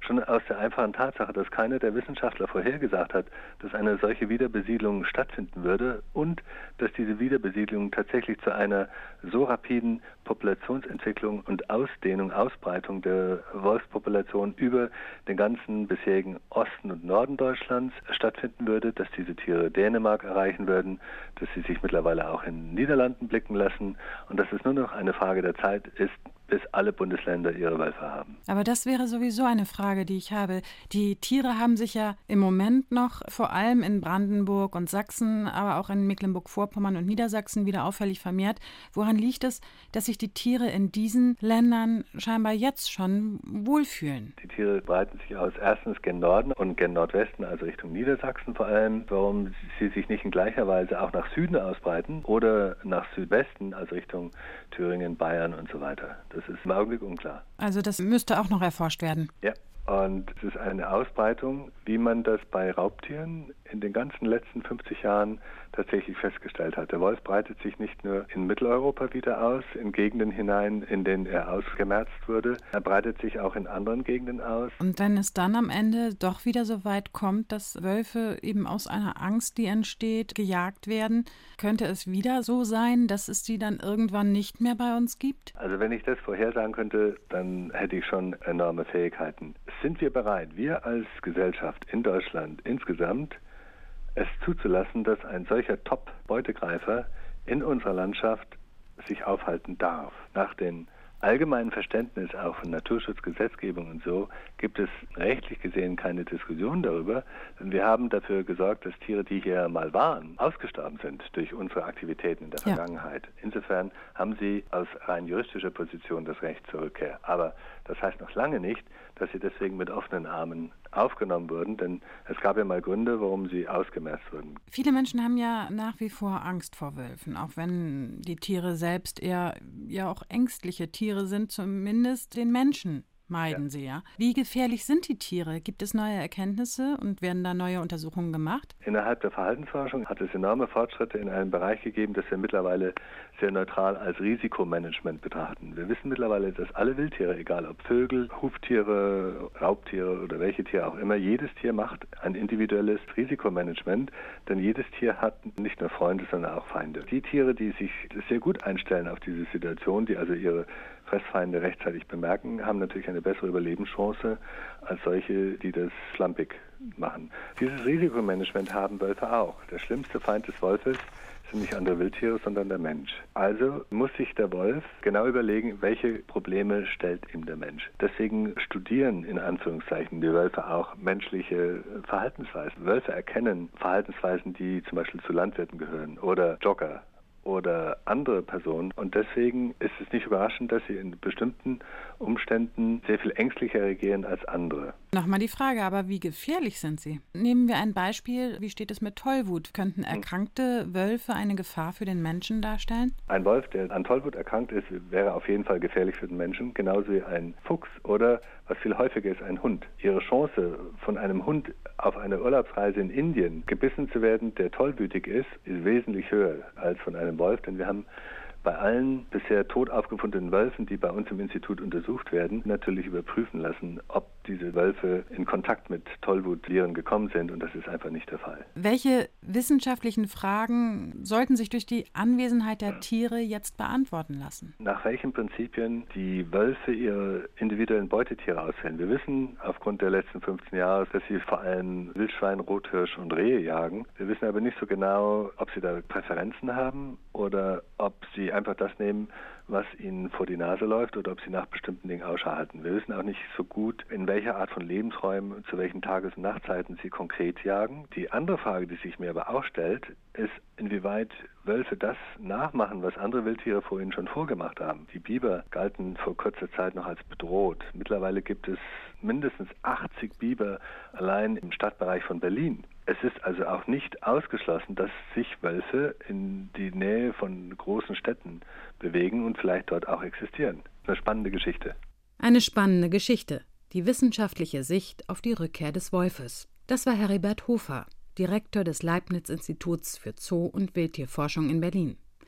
Schon aus der einfachen Tatsache, dass keiner der Wissenschaftler vorhergesagt hat, dass eine solche Wiederbesiedlung stattfinden würde und dass diese Wiederbesiedlung tatsächlich zu einer so rapiden Populationsentwicklung und Ausdehnung, Ausbreitung der Wolfspopulation über den ganzen bisherigen Osten und Norden Deutschlands stattfinden würde, dass diese Tiere Dänemark erreichen würden, dass sie sich mittlerweile auch in den Niederlanden blicken lassen und dass es nur noch eine Frage der Zeit ist, bis alle Bundesländer ihre Wölfe haben. Aber das wäre sowieso eine Frage, die ich habe. Die Tiere haben sich ja im Moment noch vor allem in Brandenburg und Sachsen, aber auch in Mecklenburg-Vorpommern und Niedersachsen wieder auffällig vermehrt. Woran liegt es, dass sich die Tiere in diesen Ländern scheinbar jetzt schon wohlfühlen? Die Tiere breiten sich aus, erstens gen Norden und gen Nordwesten, also Richtung Niedersachsen vor allem. Warum sie sich nicht in gleicher Weise auch nach Süden ausbreiten oder nach Südwesten, also Richtung Thüringen, Bayern und so weiter. Das ist im Augenblick unklar. Also das müsste auch noch erforscht werden. Ja, und es ist eine Ausbreitung, wie man das bei Raubtieren in den ganzen letzten 50 Jahren tatsächlich festgestellt hat. Der Wolf breitet sich nicht nur in Mitteleuropa wieder aus, in Gegenden hinein, in denen er ausgemerzt wurde. Er breitet sich auch in anderen Gegenden aus. Und wenn es dann am Ende doch wieder so weit kommt, dass Wölfe eben aus einer Angst, die entsteht, gejagt werden, könnte es wieder so sein, dass es die dann irgendwann nicht mehr bei uns gibt? Also wenn ich das vorhersagen könnte, dann hätte ich schon enorme Fähigkeiten. Sind wir bereit, wir als Gesellschaft in Deutschland insgesamt, es zuzulassen, dass ein solcher Top-Beutegreifer in unserer Landschaft sich aufhalten darf? Nach dem allgemeinen Verständnis auch von Naturschutzgesetzgebung und so gibt es rechtlich gesehen keine Diskussion darüber, denn wir haben dafür gesorgt, dass Tiere, die hier mal waren, ausgestorben sind durch unsere Aktivitäten in der Vergangenheit. Insofern haben sie aus rein juristischer Position das Recht zur Rückkehr. Aber das heißt noch lange nicht, dass sie deswegen mit offenen Armen aufgenommen wurden, denn es gab ja mal Gründe, warum sie ausgemerzt wurden. Viele Menschen haben ja nach wie vor Angst vor Wölfen, auch wenn die Tiere selbst eher ja auch ängstliche Tiere sind, zumindest den Menschen meiden sie ja. Wie gefährlich sind die Tiere? Gibt es neue Erkenntnisse und werden da neue Untersuchungen gemacht? Innerhalb der Verhaltensforschung hat es enorme Fortschritte in einem Bereich gegeben, das wir mittlerweile sehr neutral als Risikomanagement betrachten. Wir wissen mittlerweile, dass alle Wildtiere, egal ob Vögel, Huftiere, Raubtiere oder welche Tiere auch immer, jedes Tier macht ein individuelles Risikomanagement, denn jedes Tier hat nicht nur Freunde, sondern auch Feinde. Die Tiere, die sich sehr gut einstellen auf diese Situation, die also ihre Fressfeinde rechtzeitig bemerken, haben natürlich eine bessere Überlebenschance als solche, die das schlampig machen. Dieses Risikomanagement haben Wölfe auch. Der schlimmste Feind des Wolfes sind nicht andere Wildtiere, sondern der Mensch. Also muss sich der Wolf genau überlegen, welche Probleme stellt ihm der Mensch. Deswegen studieren in Anführungszeichen die Wölfe auch menschliche Verhaltensweisen. Wölfe erkennen Verhaltensweisen, die zum Beispiel zu Landwirten gehören oder Jogger oder andere Personen. Und deswegen ist es nicht überraschend, dass sie in bestimmten Umständen sehr viel ängstlicher reagieren als andere. Nochmal die Frage, aber wie gefährlich sind sie? Nehmen wir ein Beispiel, wie steht es mit Tollwut? Könnten erkrankte Wölfe eine Gefahr für den Menschen darstellen? Ein Wolf, der an Tollwut erkrankt ist, wäre auf jeden Fall gefährlich für den Menschen, genauso wie ein Fuchs oder, was viel häufiger ist, ein Hund. Ihre Chance, von einem Hund auf einer Urlaubsreise in Indien gebissen zu werden, der tollwütig ist wesentlich höher als von einem Wolf, denn wir haben bei allen bisher tot aufgefundenen Wölfen, die bei uns im Institut untersucht werden, natürlich überprüfen lassen, ob diese Wölfe in Kontakt mit Tollwutviren gekommen sind, und das ist einfach nicht der Fall. Welche wissenschaftlichen Fragen sollten sich durch die Anwesenheit der Tiere jetzt beantworten lassen? Nach welchen Prinzipien die Wölfe ihre individuellen Beutetiere auswählen? Wir wissen aufgrund der letzten 15 Jahre, dass sie vor allem Wildschwein, Rothirsch und Rehe jagen. Wir wissen aber nicht so genau, ob sie da Präferenzen haben oder ob sie einfach das nehmen, was ihnen vor die Nase läuft, oder ob sie nach bestimmten Dingen Ausschau halten. Wir wissen auch nicht so gut, in welcher Art von Lebensräumen, zu welchen Tages- und Nachtzeiten sie konkret jagen. Die andere Frage, die sich mir aber auch stellt, ist, inwieweit Wölfe das nachmachen, was andere Wildtiere vor ihnen schon vorgemacht haben. Die Biber galten vor kurzer Zeit noch als bedroht. Mittlerweile gibt es mindestens 80 Biber allein im Stadtbereich von Berlin. Es ist also auch nicht ausgeschlossen, dass sich Wölfe in die Nähe von großen Städten bewegen und vielleicht dort auch existieren. Eine spannende Geschichte. Eine spannende Geschichte. Die wissenschaftliche Sicht auf die Rückkehr des Wolfes. Das war Heribert Hofer, Direktor des Leibniz-Instituts für Zoo- und Wildtierforschung in Berlin.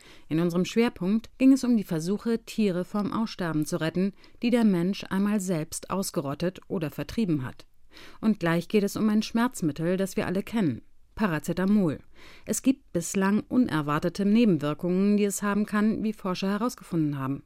In unserem Schwerpunkt ging es um die Versuche, Tiere vom Aussterben zu retten, die der Mensch einmal selbst ausgerottet oder vertrieben hat. Und gleich geht es um ein Schmerzmittel, das wir alle kennen: Paracetamol. Es gibt bislang unerwartete Nebenwirkungen, die es haben kann, wie Forscher herausgefunden haben.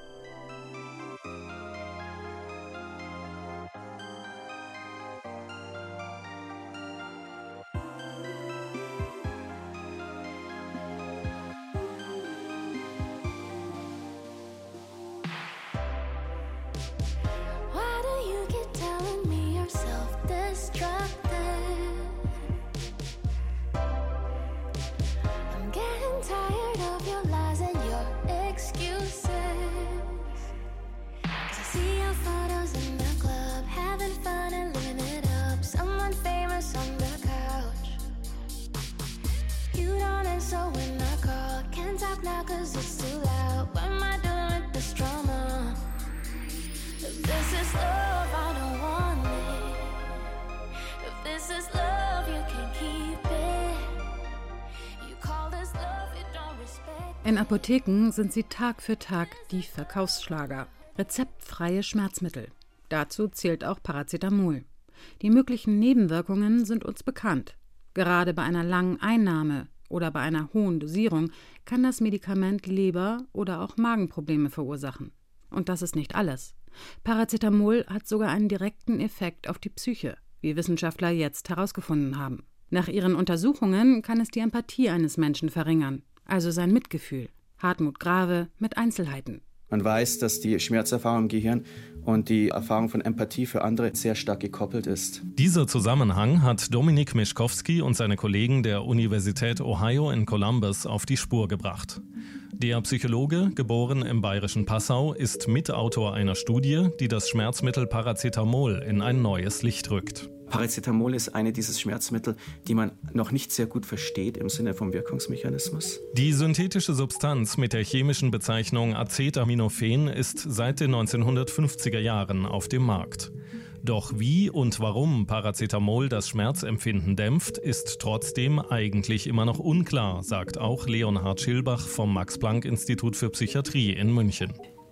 In Apotheken sind sie Tag für Tag die Verkaufsschlager. Rezeptfreie Schmerzmittel. Dazu zählt auch Paracetamol. Die möglichen Nebenwirkungen sind uns bekannt. Gerade bei einer langen Einnahme oder bei einer hohen Dosierung kann das Medikament Leber- oder auch Magenprobleme verursachen. Und das ist nicht alles. Paracetamol hat sogar einen direkten Effekt auf die Psyche, wie Wissenschaftler jetzt herausgefunden haben. Nach ihren Untersuchungen kann es die Empathie eines Menschen verringern, also sein Mitgefühl. Hartmut Grave mit Einzelheiten. Man weiß, dass die Schmerzerfahrung im Gehirn und die Erfahrung von Empathie für andere sehr stark gekoppelt ist. Dieser Zusammenhang hat Dominik Mischkowski und seine Kollegen der Universität Ohio in Columbus auf die Spur gebracht. Der Psychologe, geboren im bayerischen Passau, ist Mitautor einer Studie, die das Schmerzmittel Paracetamol in ein neues Licht rückt. Paracetamol ist eine dieses Schmerzmittel, die man noch nicht sehr gut versteht im Sinne vom Wirkungsmechanismus. Die synthetische Substanz mit der chemischen Bezeichnung Acetaminophen ist seit den 1950er Jahren auf dem Markt. Doch wie und warum Paracetamol das Schmerzempfinden dämpft, ist trotzdem eigentlich immer noch unklar, sagt auch Leonhard Schilbach vom Max-Planck-Institut für Psychiatrie in München.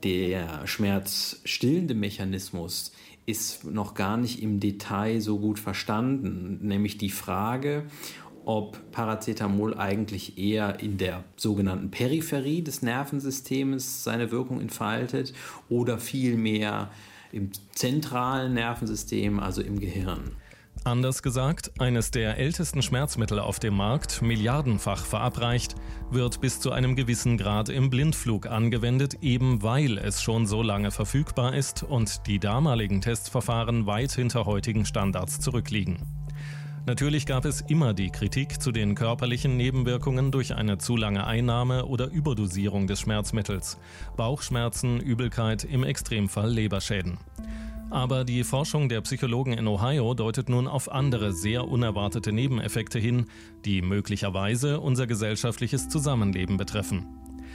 Der schmerzstillende Mechanismus ist noch gar nicht im Detail so gut verstanden, nämlich die Frage, ob Paracetamol eigentlich eher in der sogenannten Peripherie des Nervensystems seine Wirkung entfaltet oder vielmehr im zentralen Nervensystem, also im Gehirn. Anders gesagt, eines der ältesten Schmerzmittel auf dem Markt, milliardenfach verabreicht, wird bis zu einem gewissen Grad im Blindflug angewendet, eben weil es schon so lange verfügbar ist und die damaligen Testverfahren weit hinter heutigen Standards zurückliegen. Natürlich gab es immer die Kritik zu den körperlichen Nebenwirkungen durch eine zu lange Einnahme oder Überdosierung des Schmerzmittels. Bauchschmerzen, Übelkeit, im Extremfall Leberschäden. Aber die Forschung der Psychologen in Ohio deutet nun auf andere, sehr unerwartete Nebeneffekte hin, die möglicherweise unser gesellschaftliches Zusammenleben betreffen.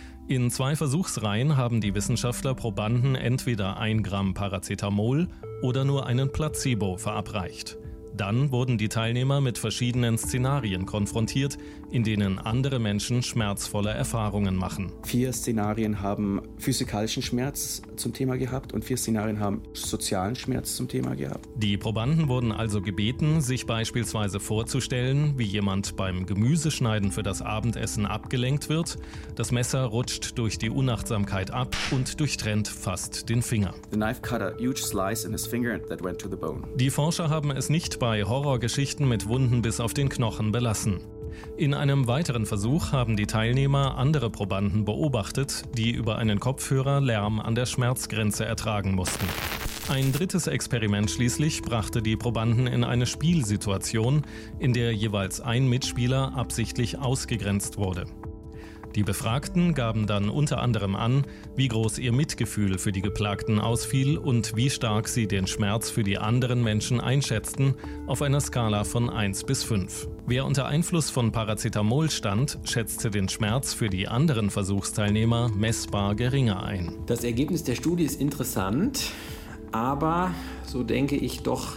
In 2 Versuchsreihen haben die Wissenschaftler Probanden entweder 1 Gramm Paracetamol oder nur einen Placebo verabreicht. Dann wurden die Teilnehmer mit verschiedenen Szenarien konfrontiert, in denen andere Menschen schmerzvolle Erfahrungen machen. 4 Szenarien haben physikalischen Schmerz zum Thema gehabt und 4 Szenarien haben sozialen Schmerz zum Thema gehabt. Die Probanden wurden also gebeten, sich beispielsweise vorzustellen, wie jemand beim Gemüseschneiden für das Abendessen abgelenkt wird, das Messer rutscht durch die Unachtsamkeit ab und durchtrennt fast den Finger. The knife cut a huge slice in his finger that went to the bone. Die Forscher haben es nicht bei Horrorgeschichten mit Wunden bis auf den Knochen belassen. In einem weiteren Versuch haben die Teilnehmer andere Probanden beobachtet, die über einen Kopfhörer Lärm an der Schmerzgrenze ertragen mussten. Ein drittes Experiment schließlich brachte die Probanden in eine Spielsituation, in der jeweils ein Mitspieler absichtlich ausgegrenzt wurde. Die Befragten gaben dann unter anderem an, wie groß ihr Mitgefühl für die Geplagten ausfiel und wie stark sie den Schmerz für die anderen Menschen einschätzten, auf einer Skala von 1 bis 5. Wer unter Einfluss von Paracetamol stand, schätzte den Schmerz für die anderen Versuchsteilnehmer messbar geringer ein. Das Ergebnis der Studie ist interessant, aber, so denke ich, doch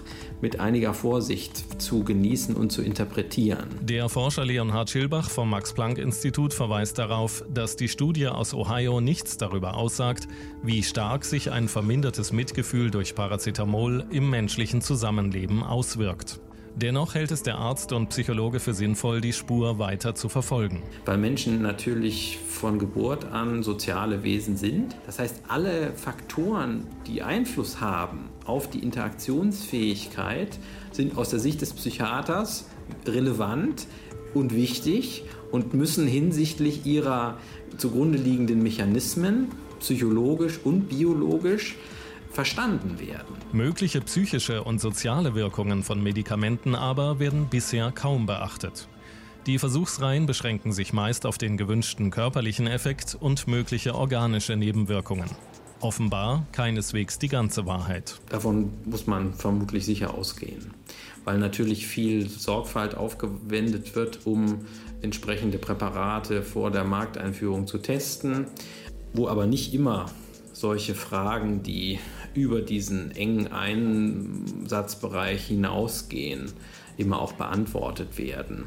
mit einiger Vorsicht zu genießen und zu interpretieren. Der Forscher Leonhard Schilbach vom Max-Planck-Institut verweist darauf, dass die Studie aus Ohio nichts darüber aussagt, wie stark sich ein vermindertes Mitgefühl durch Paracetamol im menschlichen Zusammenleben auswirkt. Dennoch hält es der Arzt und Psychologe für sinnvoll, die Spur weiter zu verfolgen. Weil Menschen natürlich von Geburt an soziale Wesen sind. Das heißt, alle Faktoren, die Einfluss haben auf die Interaktionsfähigkeit, sind aus der Sicht des Psychiaters relevant und wichtig und müssen hinsichtlich ihrer zugrunde liegenden Mechanismen, psychologisch und biologisch, verstanden werden. Mögliche psychische und soziale Wirkungen von Medikamenten aber werden bisher kaum beachtet. Die Versuchsreihen beschränken sich meist auf den gewünschten körperlichen Effekt und mögliche organische Nebenwirkungen. Offenbar keineswegs die ganze Wahrheit. Davon muss man vermutlich sicher ausgehen, weil natürlich viel Sorgfalt aufgewendet wird, um entsprechende Präparate vor der Markteinführung zu testen, wo aber nicht immer solche Fragen, die über diesen engen Einsatzbereich hinausgehen, immer auch beantwortet werden.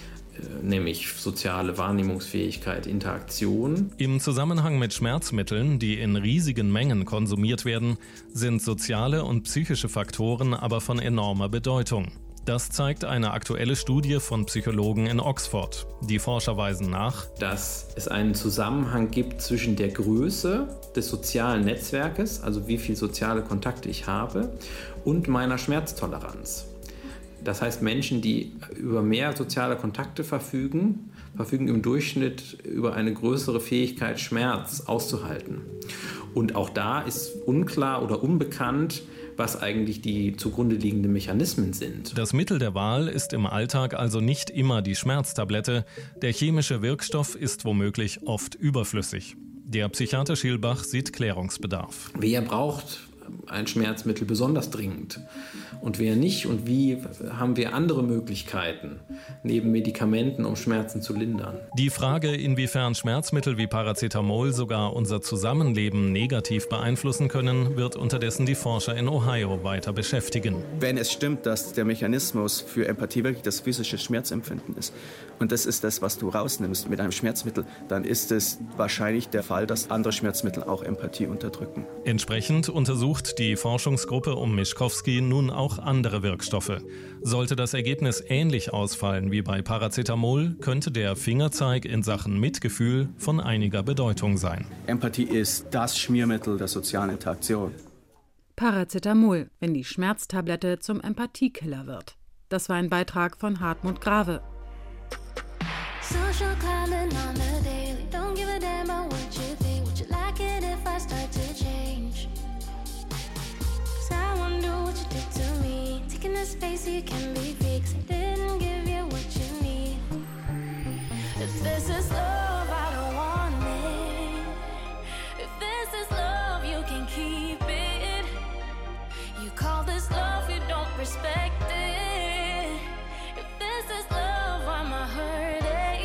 Nämlich soziale Wahrnehmungsfähigkeit, Interaktion. Im Zusammenhang mit Schmerzmitteln, die in riesigen Mengen konsumiert werden, sind soziale und psychische Faktoren aber von enormer Bedeutung. Das zeigt eine aktuelle Studie von Psychologen in Oxford. Die Forscher weisen nach, dass es einen Zusammenhang gibt zwischen der Größe des sozialen Netzwerkes, also wie viele soziale Kontakte ich habe, und meiner Schmerztoleranz. Das heißt, Menschen, die über mehr soziale Kontakte verfügen im Durchschnitt über eine größere Fähigkeit, Schmerz auszuhalten. Und auch da ist unklar oder unbekannt, was eigentlich die zugrunde liegenden Mechanismen sind. Das Mittel der Wahl ist im Alltag also nicht immer die Schmerztablette. Der chemische Wirkstoff ist womöglich oft überflüssig. Der Psychiater Schilbach sieht Klärungsbedarf. Wer braucht ein Schmerzmittel besonders dringend und wer nicht? Und wie haben wir andere Möglichkeiten neben Medikamenten, um Schmerzen zu lindern? Die Frage, inwiefern Schmerzmittel wie Paracetamol sogar unser Zusammenleben negativ beeinflussen können, wird unterdessen die Forscher in Ohio weiter beschäftigen. Wenn es stimmt, dass der Mechanismus für Empathie wirklich das physische Schmerzempfinden ist und das ist das, was du rausnimmst mit einem Schmerzmittel, dann ist es wahrscheinlich der Fall, dass andere Schmerzmittel auch Empathie unterdrücken. Entsprechend untersucht die Forschungsgruppe um Mischkowski nun auch andere Wirkstoffe. Sollte das Ergebnis ähnlich ausfallen wie bei Paracetamol, könnte der Fingerzeig in Sachen Mitgefühl von einiger Bedeutung sein. Empathie ist das Schmiermittel der sozialen Interaktion. Paracetamol, wenn die Schmerztablette zum Empathiekiller wird. Das war ein Beitrag von Hartmut Grave. Social climbing on the daily. Don't give a damn about what you think. Would you like it if I start to change? 'Cause I wonder what you did to me. Taking the space so you can be free. 'Cause I didn't give you what you need. If this is love, I don't want it. If this is love, you can keep it. You call this love, you don't respect it. If this is love, I'm a hurting.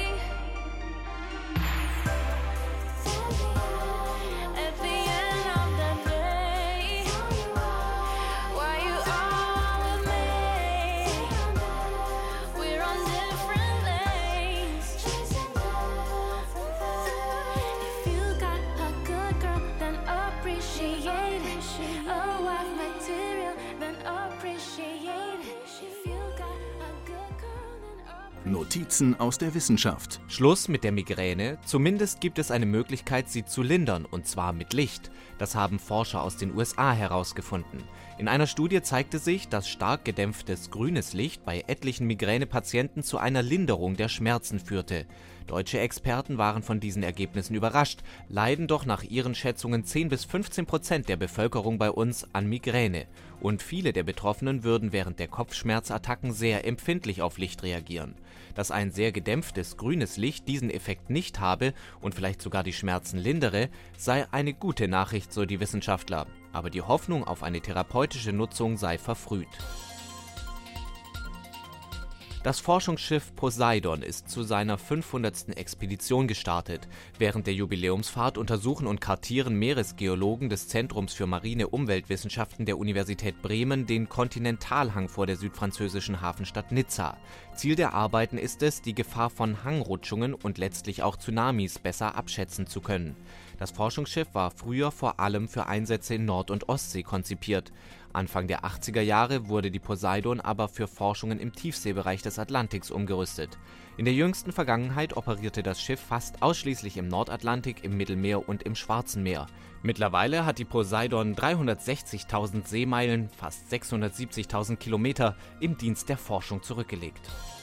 Notizen aus der Wissenschaft. Schluss mit der Migräne. Zumindest gibt es eine Möglichkeit, sie zu lindern, und zwar mit Licht. Das haben Forscher aus den USA herausgefunden. In einer Studie zeigte sich, dass stark gedämpftes grünes Licht bei etlichen Migränepatienten zu einer Linderung der Schmerzen führte. Deutsche Experten waren von diesen Ergebnissen überrascht, leiden doch nach ihren Schätzungen 10-15% der Bevölkerung bei uns an Migräne. Und viele der Betroffenen würden während der Kopfschmerzattacken sehr empfindlich auf Licht reagieren. Dass ein sehr gedämpftes grünes Licht diesen Effekt nicht habe und vielleicht sogar die Schmerzen lindere, sei eine gute Nachricht, so die Wissenschaftler. Aber die Hoffnung auf eine therapeutische Nutzung sei verfrüht. Das Forschungsschiff Poseidon ist zu seiner 500. Expedition gestartet. Während der Jubiläumsfahrt untersuchen und kartieren Meeresgeologen des Zentrums für marine Umweltwissenschaften der Universität Bremen den Kontinentalhang vor der südfranzösischen Hafenstadt Nizza. Ziel der Arbeiten ist es, die Gefahr von Hangrutschungen und letztlich auch Tsunamis besser abschätzen zu können. Das Forschungsschiff war früher vor allem für Einsätze in Nord- und Ostsee konzipiert. Anfang der 80er Jahre wurde die Poseidon aber für Forschungen im Tiefseebereich des Atlantiks umgerüstet. In der jüngsten Vergangenheit operierte das Schiff fast ausschließlich im Nordatlantik, im Mittelmeer und im Schwarzen Meer. Mittlerweile hat die Poseidon 360.000 Seemeilen, fast 670.000 Kilometer, im Dienst der Forschung zurückgelegt.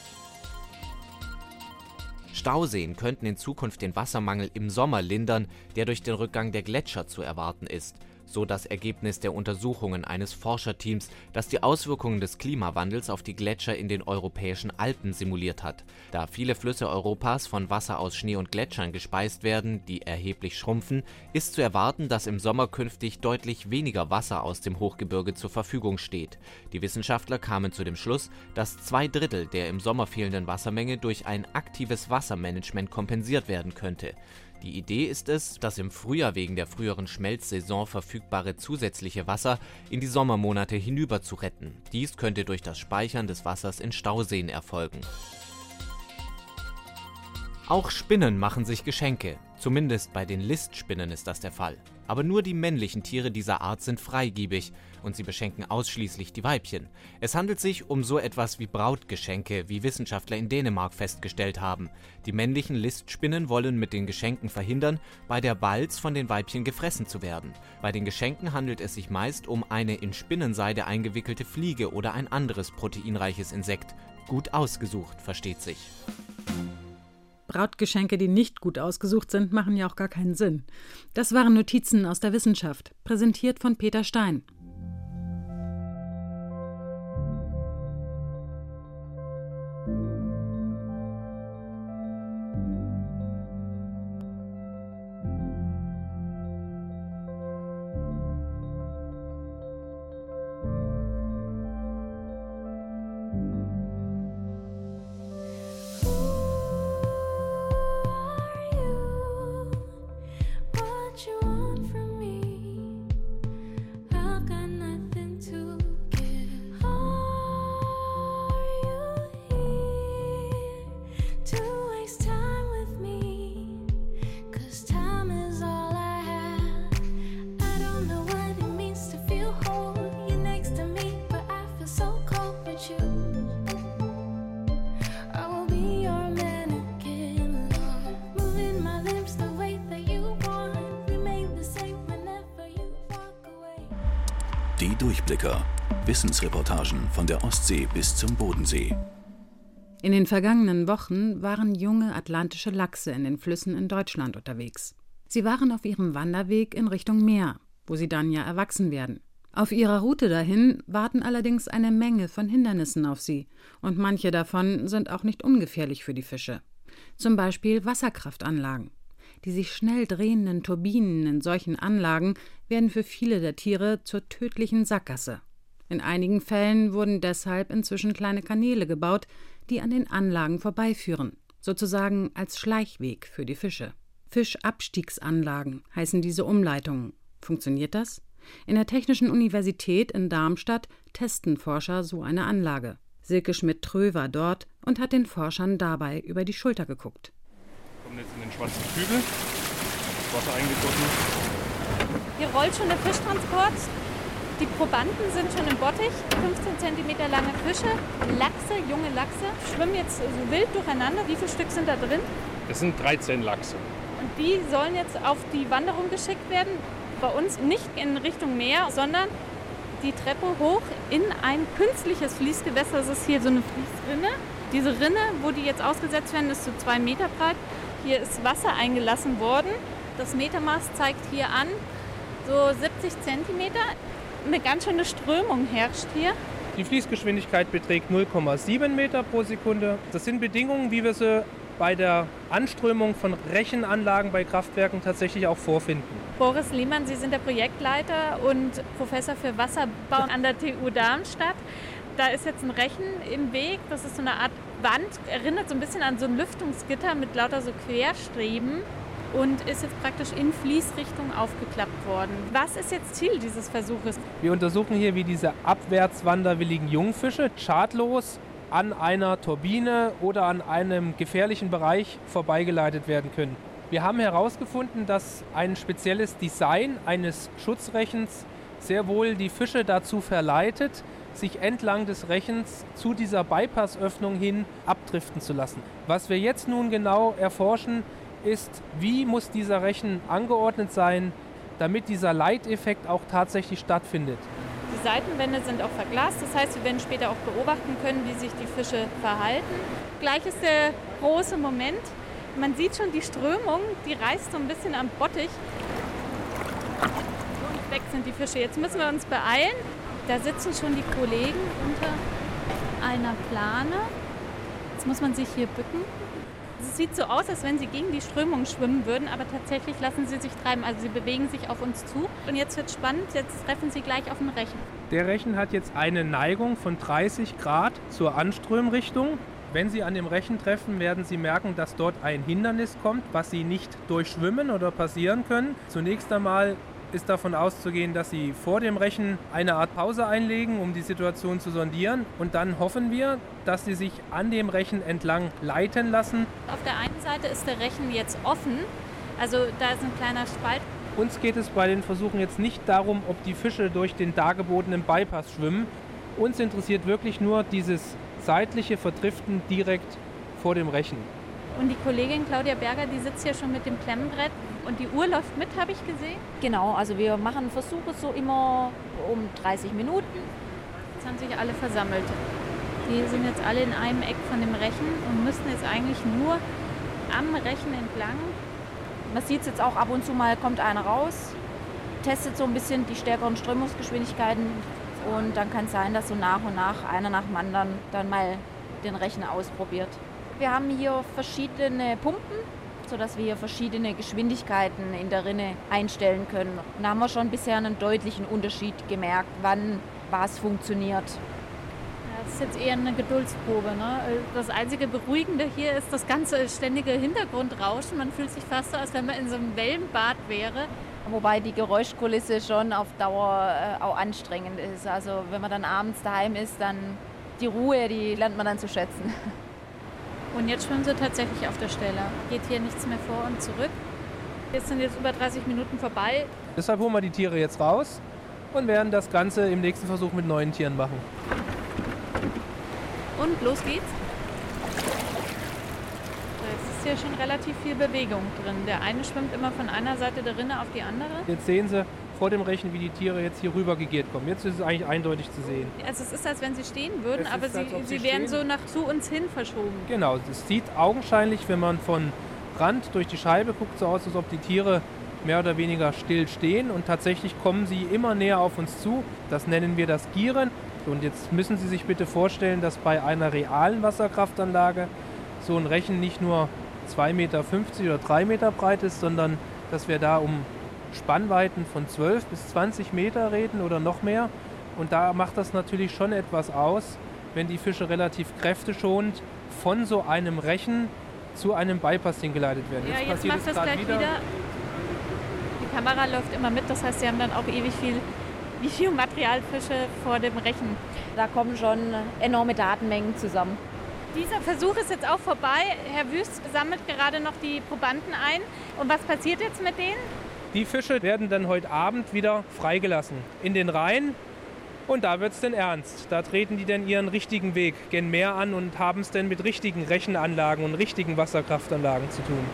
Stauseen könnten in Zukunft den Wassermangel im Sommer lindern, der durch den Rückgang der Gletscher zu erwarten ist. So das Ergebnis der Untersuchungen eines Forscherteams, das die Auswirkungen des Klimawandels auf die Gletscher in den europäischen Alpen simuliert hat. Da viele Flüsse Europas von Wasser aus Schnee und Gletschern gespeist werden, die erheblich schrumpfen, ist zu erwarten, dass im Sommer künftig deutlich weniger Wasser aus dem Hochgebirge zur Verfügung steht. Die Wissenschaftler kamen zu dem Schluss, dass 2/3 der im Sommer fehlenden Wassermenge durch ein aktives Wassermanagement kompensiert werden könnte. Die Idee ist es, das im Frühjahr wegen der früheren Schmelzsaison verfügbare zusätzliche Wasser in die Sommermonate hinüber zu retten. Dies könnte durch das Speichern des Wassers in Stauseen erfolgen. Auch Spinnen machen sich Geschenke. Zumindest bei den Listspinnen ist das der Fall. Aber nur die männlichen Tiere dieser Art sind freigebig und sie beschenken ausschließlich die Weibchen. Es handelt sich um so etwas wie Brautgeschenke, wie Wissenschaftler in Dänemark festgestellt haben. Die männlichen Listspinnen wollen mit den Geschenken verhindern, bei der Balz von den Weibchen gefressen zu werden. Bei den Geschenken handelt es sich meist um eine in Spinnenseide eingewickelte Fliege oder ein anderes proteinreiches Insekt. Gut ausgesucht, versteht sich. Brautgeschenke, die nicht gut ausgesucht sind, machen ja auch gar keinen Sinn. Das waren Notizen aus der Wissenschaft, präsentiert von Peter Stein. Die Durchblicker. Wissensreportagen von der Ostsee bis zum Bodensee. In den vergangenen Wochen waren junge atlantische Lachse in den Flüssen in Deutschland unterwegs. Sie waren auf ihrem Wanderweg in Richtung Meer, wo sie dann ja erwachsen werden. Auf ihrer Route dahin warten allerdings eine Menge von Hindernissen auf sie, und manche davon sind auch nicht ungefährlich für die Fische. Zum Beispiel Wasserkraftanlagen. Die sich schnell drehenden Turbinen in solchen Anlagen werden für viele der Tiere zur tödlichen Sackgasse. In einigen Fällen wurden deshalb inzwischen kleine Kanäle gebaut, die an den Anlagen vorbeiführen, sozusagen als Schleichweg für die Fische. Fischabstiegsanlagen heißen diese Umleitungen. Funktioniert das? In der Technischen Universität in Darmstadt testen Forscher so eine Anlage. Silke Schmidt-Trö war dort und hat den Forschern dabei über die Schulter geguckt. Wir kommen jetzt in den schwarzen Kübel, Wasser eingegossen. Hier rollt schon der Fischtransport. Die Probanden sind schon im Bottich. 15 cm lange Fische, Lachse, junge Lachse, schwimmen jetzt so wild durcheinander. Wie viele Stück sind da drin? Das sind 13 Lachse. Und die sollen jetzt auf die Wanderung geschickt werden. Bei uns nicht in Richtung Meer, sondern die Treppe hoch in ein künstliches Fließgewässer. Das ist hier so eine Fließrinne. Diese Rinne, wo die jetzt ausgesetzt werden, ist so 2 Meter breit. Hier ist Wasser eingelassen worden. Das Metermaß zeigt hier an, so 70 Zentimeter. Eine ganz schöne Strömung herrscht hier. Die Fließgeschwindigkeit beträgt 0,7 Meter pro Sekunde. Das sind Bedingungen, wie wir sie bei der Anströmung von Rechenanlagen bei Kraftwerken tatsächlich auch vorfinden. Boris Lehmann, Sie sind der Projektleiter und Professor für Wasserbau an der TU Darmstadt. Da ist jetzt ein Rechen im Weg. Das ist so eine Art Wand erinnert so ein bisschen an so ein Lüftungsgitter mit lauter so Querstreben und ist jetzt praktisch in Fließrichtung aufgeklappt worden. Was ist jetzt Ziel dieses Versuches? Wir untersuchen hier, wie diese abwärtswanderwilligen Jungfische schadlos an einer Turbine oder an einem gefährlichen Bereich vorbeigeleitet werden können. Wir haben herausgefunden, dass ein spezielles Design eines Schutzrechens sehr wohl die Fische dazu verleitet, sich entlang des Rechens zu dieser Bypassöffnung hin abdriften zu lassen. Was wir jetzt nun genau erforschen, ist, wie muss dieser Rechen angeordnet sein, damit dieser Leiteffekt auch tatsächlich stattfindet. Die Seitenwände sind auch verglast, das heißt, wir werden später auch beobachten können, wie sich die Fische verhalten. Gleich ist der große Moment. Man sieht schon die Strömung, die reißt so ein bisschen am Bottich. Und weg sind die Fische. Jetzt müssen wir uns beeilen. Da sitzen schon die Kollegen unter einer Plane. Jetzt muss man sich hier bücken. Es sieht so aus, als wenn sie gegen die Strömung schwimmen würden, aber tatsächlich lassen sie sich treiben. Also sie bewegen sich auf uns zu. Und jetzt wird es spannend, jetzt treffen sie gleich auf den Rechen. Der Rechen hat jetzt eine Neigung von 30 Grad zur Anströmrichtung. Wenn Sie an dem Rechen treffen, werden Sie merken, dass dort ein Hindernis kommt, was Sie nicht durchschwimmen oder passieren können. Zunächst einmal ist davon auszugehen, dass Sie vor dem Rechen eine Art Pause einlegen, um die Situation zu sondieren. Und dann hoffen wir, dass Sie sich an dem Rechen entlang leiten lassen. Auf der einen Seite ist der Rechen jetzt offen, also da ist ein kleiner Spalt. Uns geht es bei den Versuchen jetzt nicht darum, ob die Fische durch den dargebotenen Bypass schwimmen. Uns interessiert wirklich nur dieses seitliche Verdriften direkt vor dem Rechen. Und die Kollegin Claudia Berger, die sitzt hier schon mit dem Klemmbrett und die Uhr läuft mit, habe ich gesehen? Genau, also wir machen Versuche so immer um 30 Minuten. Jetzt haben sich alle versammelt. Die sind jetzt alle in einem Eck von dem Rechen und müssen jetzt eigentlich nur am Rechen entlang. Man sieht es jetzt auch ab und zu mal, kommt einer raus, testet so ein bisschen die stärkeren Strömungsgeschwindigkeiten. Und dann kann es sein, dass so nach und nach einer nach dem anderen dann mal den Rechen ausprobiert. Wir haben hier verschiedene Pumpen, sodass wir hier verschiedene Geschwindigkeiten in der Rinne einstellen können. Und da haben wir schon bisher einen deutlichen Unterschied gemerkt, wann was funktioniert. Das ist jetzt eher eine Geduldsprobe, ne? Das einzige Beruhigende hier ist das ganze ständige Hintergrundrauschen. Man fühlt sich fast so, als wenn man in so einem Wellenbad wäre. Wobei die Geräuschkulisse schon auf Dauer auch anstrengend ist. Also wenn man dann abends daheim ist, dann die Ruhe, die lernt man dann zu schätzen. Und jetzt schwimmen sie tatsächlich auf der Stelle. Geht hier nichts mehr vor und zurück. Jetzt sind über 30 Minuten vorbei. Deshalb holen wir die Tiere jetzt raus und werden das Ganze im nächsten Versuch mit neuen Tieren machen. Und los geht's. Hier schon relativ viel Bewegung drin. Der eine schwimmt immer von einer Seite der Rinne auf die andere. Jetzt sehen Sie vor dem Rechen, wie die Tiere jetzt hier rüber gegiert kommen. Jetzt ist es eigentlich eindeutig zu sehen. Also es ist, als wenn sie stehen würden, aber sie werden so zu uns hin verschoben. Genau, es sieht augenscheinlich, wenn man von Rand durch die Scheibe guckt, so aus, als ob die Tiere mehr oder weniger still stehen. Und tatsächlich kommen sie immer näher auf uns zu. Das nennen wir das Gieren. Und jetzt müssen Sie sich bitte vorstellen, dass bei einer realen Wasserkraftanlage so ein Rechen nicht nur 2,50 Meter oder 3 Meter breit ist, sondern dass wir da um Spannweiten von 12 bis 20 Meter reden oder noch mehr. Und da macht das natürlich schon etwas aus, wenn die Fische relativ kräfteschonend von so einem Rechen zu einem Bypass hingeleitet werden. Ja, jetzt macht das gleich wieder. Die Kamera läuft immer mit, das heißt, sie haben dann auch ewig viel Videomaterialfische vor dem Rechen. Da kommen schon enorme Datenmengen zusammen. Dieser Versuch ist jetzt auch vorbei. Herr Wüst sammelt gerade noch die Probanden ein. Und was passiert jetzt mit denen? Die Fische werden dann heute Abend wieder freigelassen in den Rhein. Und da wird es dann ernst. Da treten die dann ihren richtigen Weg gen Meer an und haben es dann mit richtigen Rechenanlagen und richtigen Wasserkraftanlagen zu tun.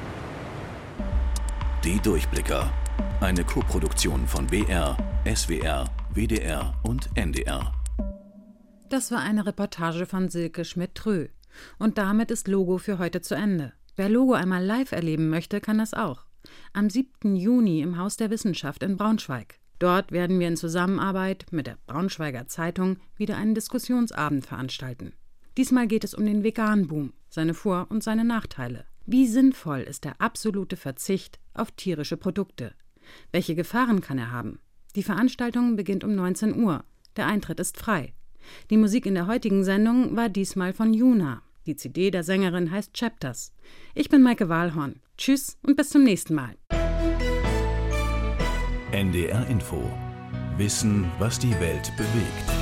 Die Durchblicker. Eine Koproduktion von BR, SWR, WDR und NDR. Das war eine Reportage von Silke Schmidt-Trö. Und damit ist Logo für heute zu Ende. Wer Logo einmal live erleben möchte, kann das auch. Am 7. Juni im Haus der Wissenschaft in Braunschweig. Dort werden wir in Zusammenarbeit mit der Braunschweiger Zeitung wieder einen Diskussionsabend veranstalten. Diesmal geht es um den Vegan-Boom, seine Vor- und seine Nachteile. Wie sinnvoll ist der absolute Verzicht auf tierische Produkte? Welche Gefahren kann er haben? Die Veranstaltung beginnt um 19 Uhr. Der Eintritt ist frei. Die Musik in der heutigen Sendung war diesmal von Juna. Die CD der Sängerin heißt Chapters. Ich bin Maike Wahlhorn. Tschüss und bis zum nächsten Mal. NDR Info. Wissen, was die Welt bewegt.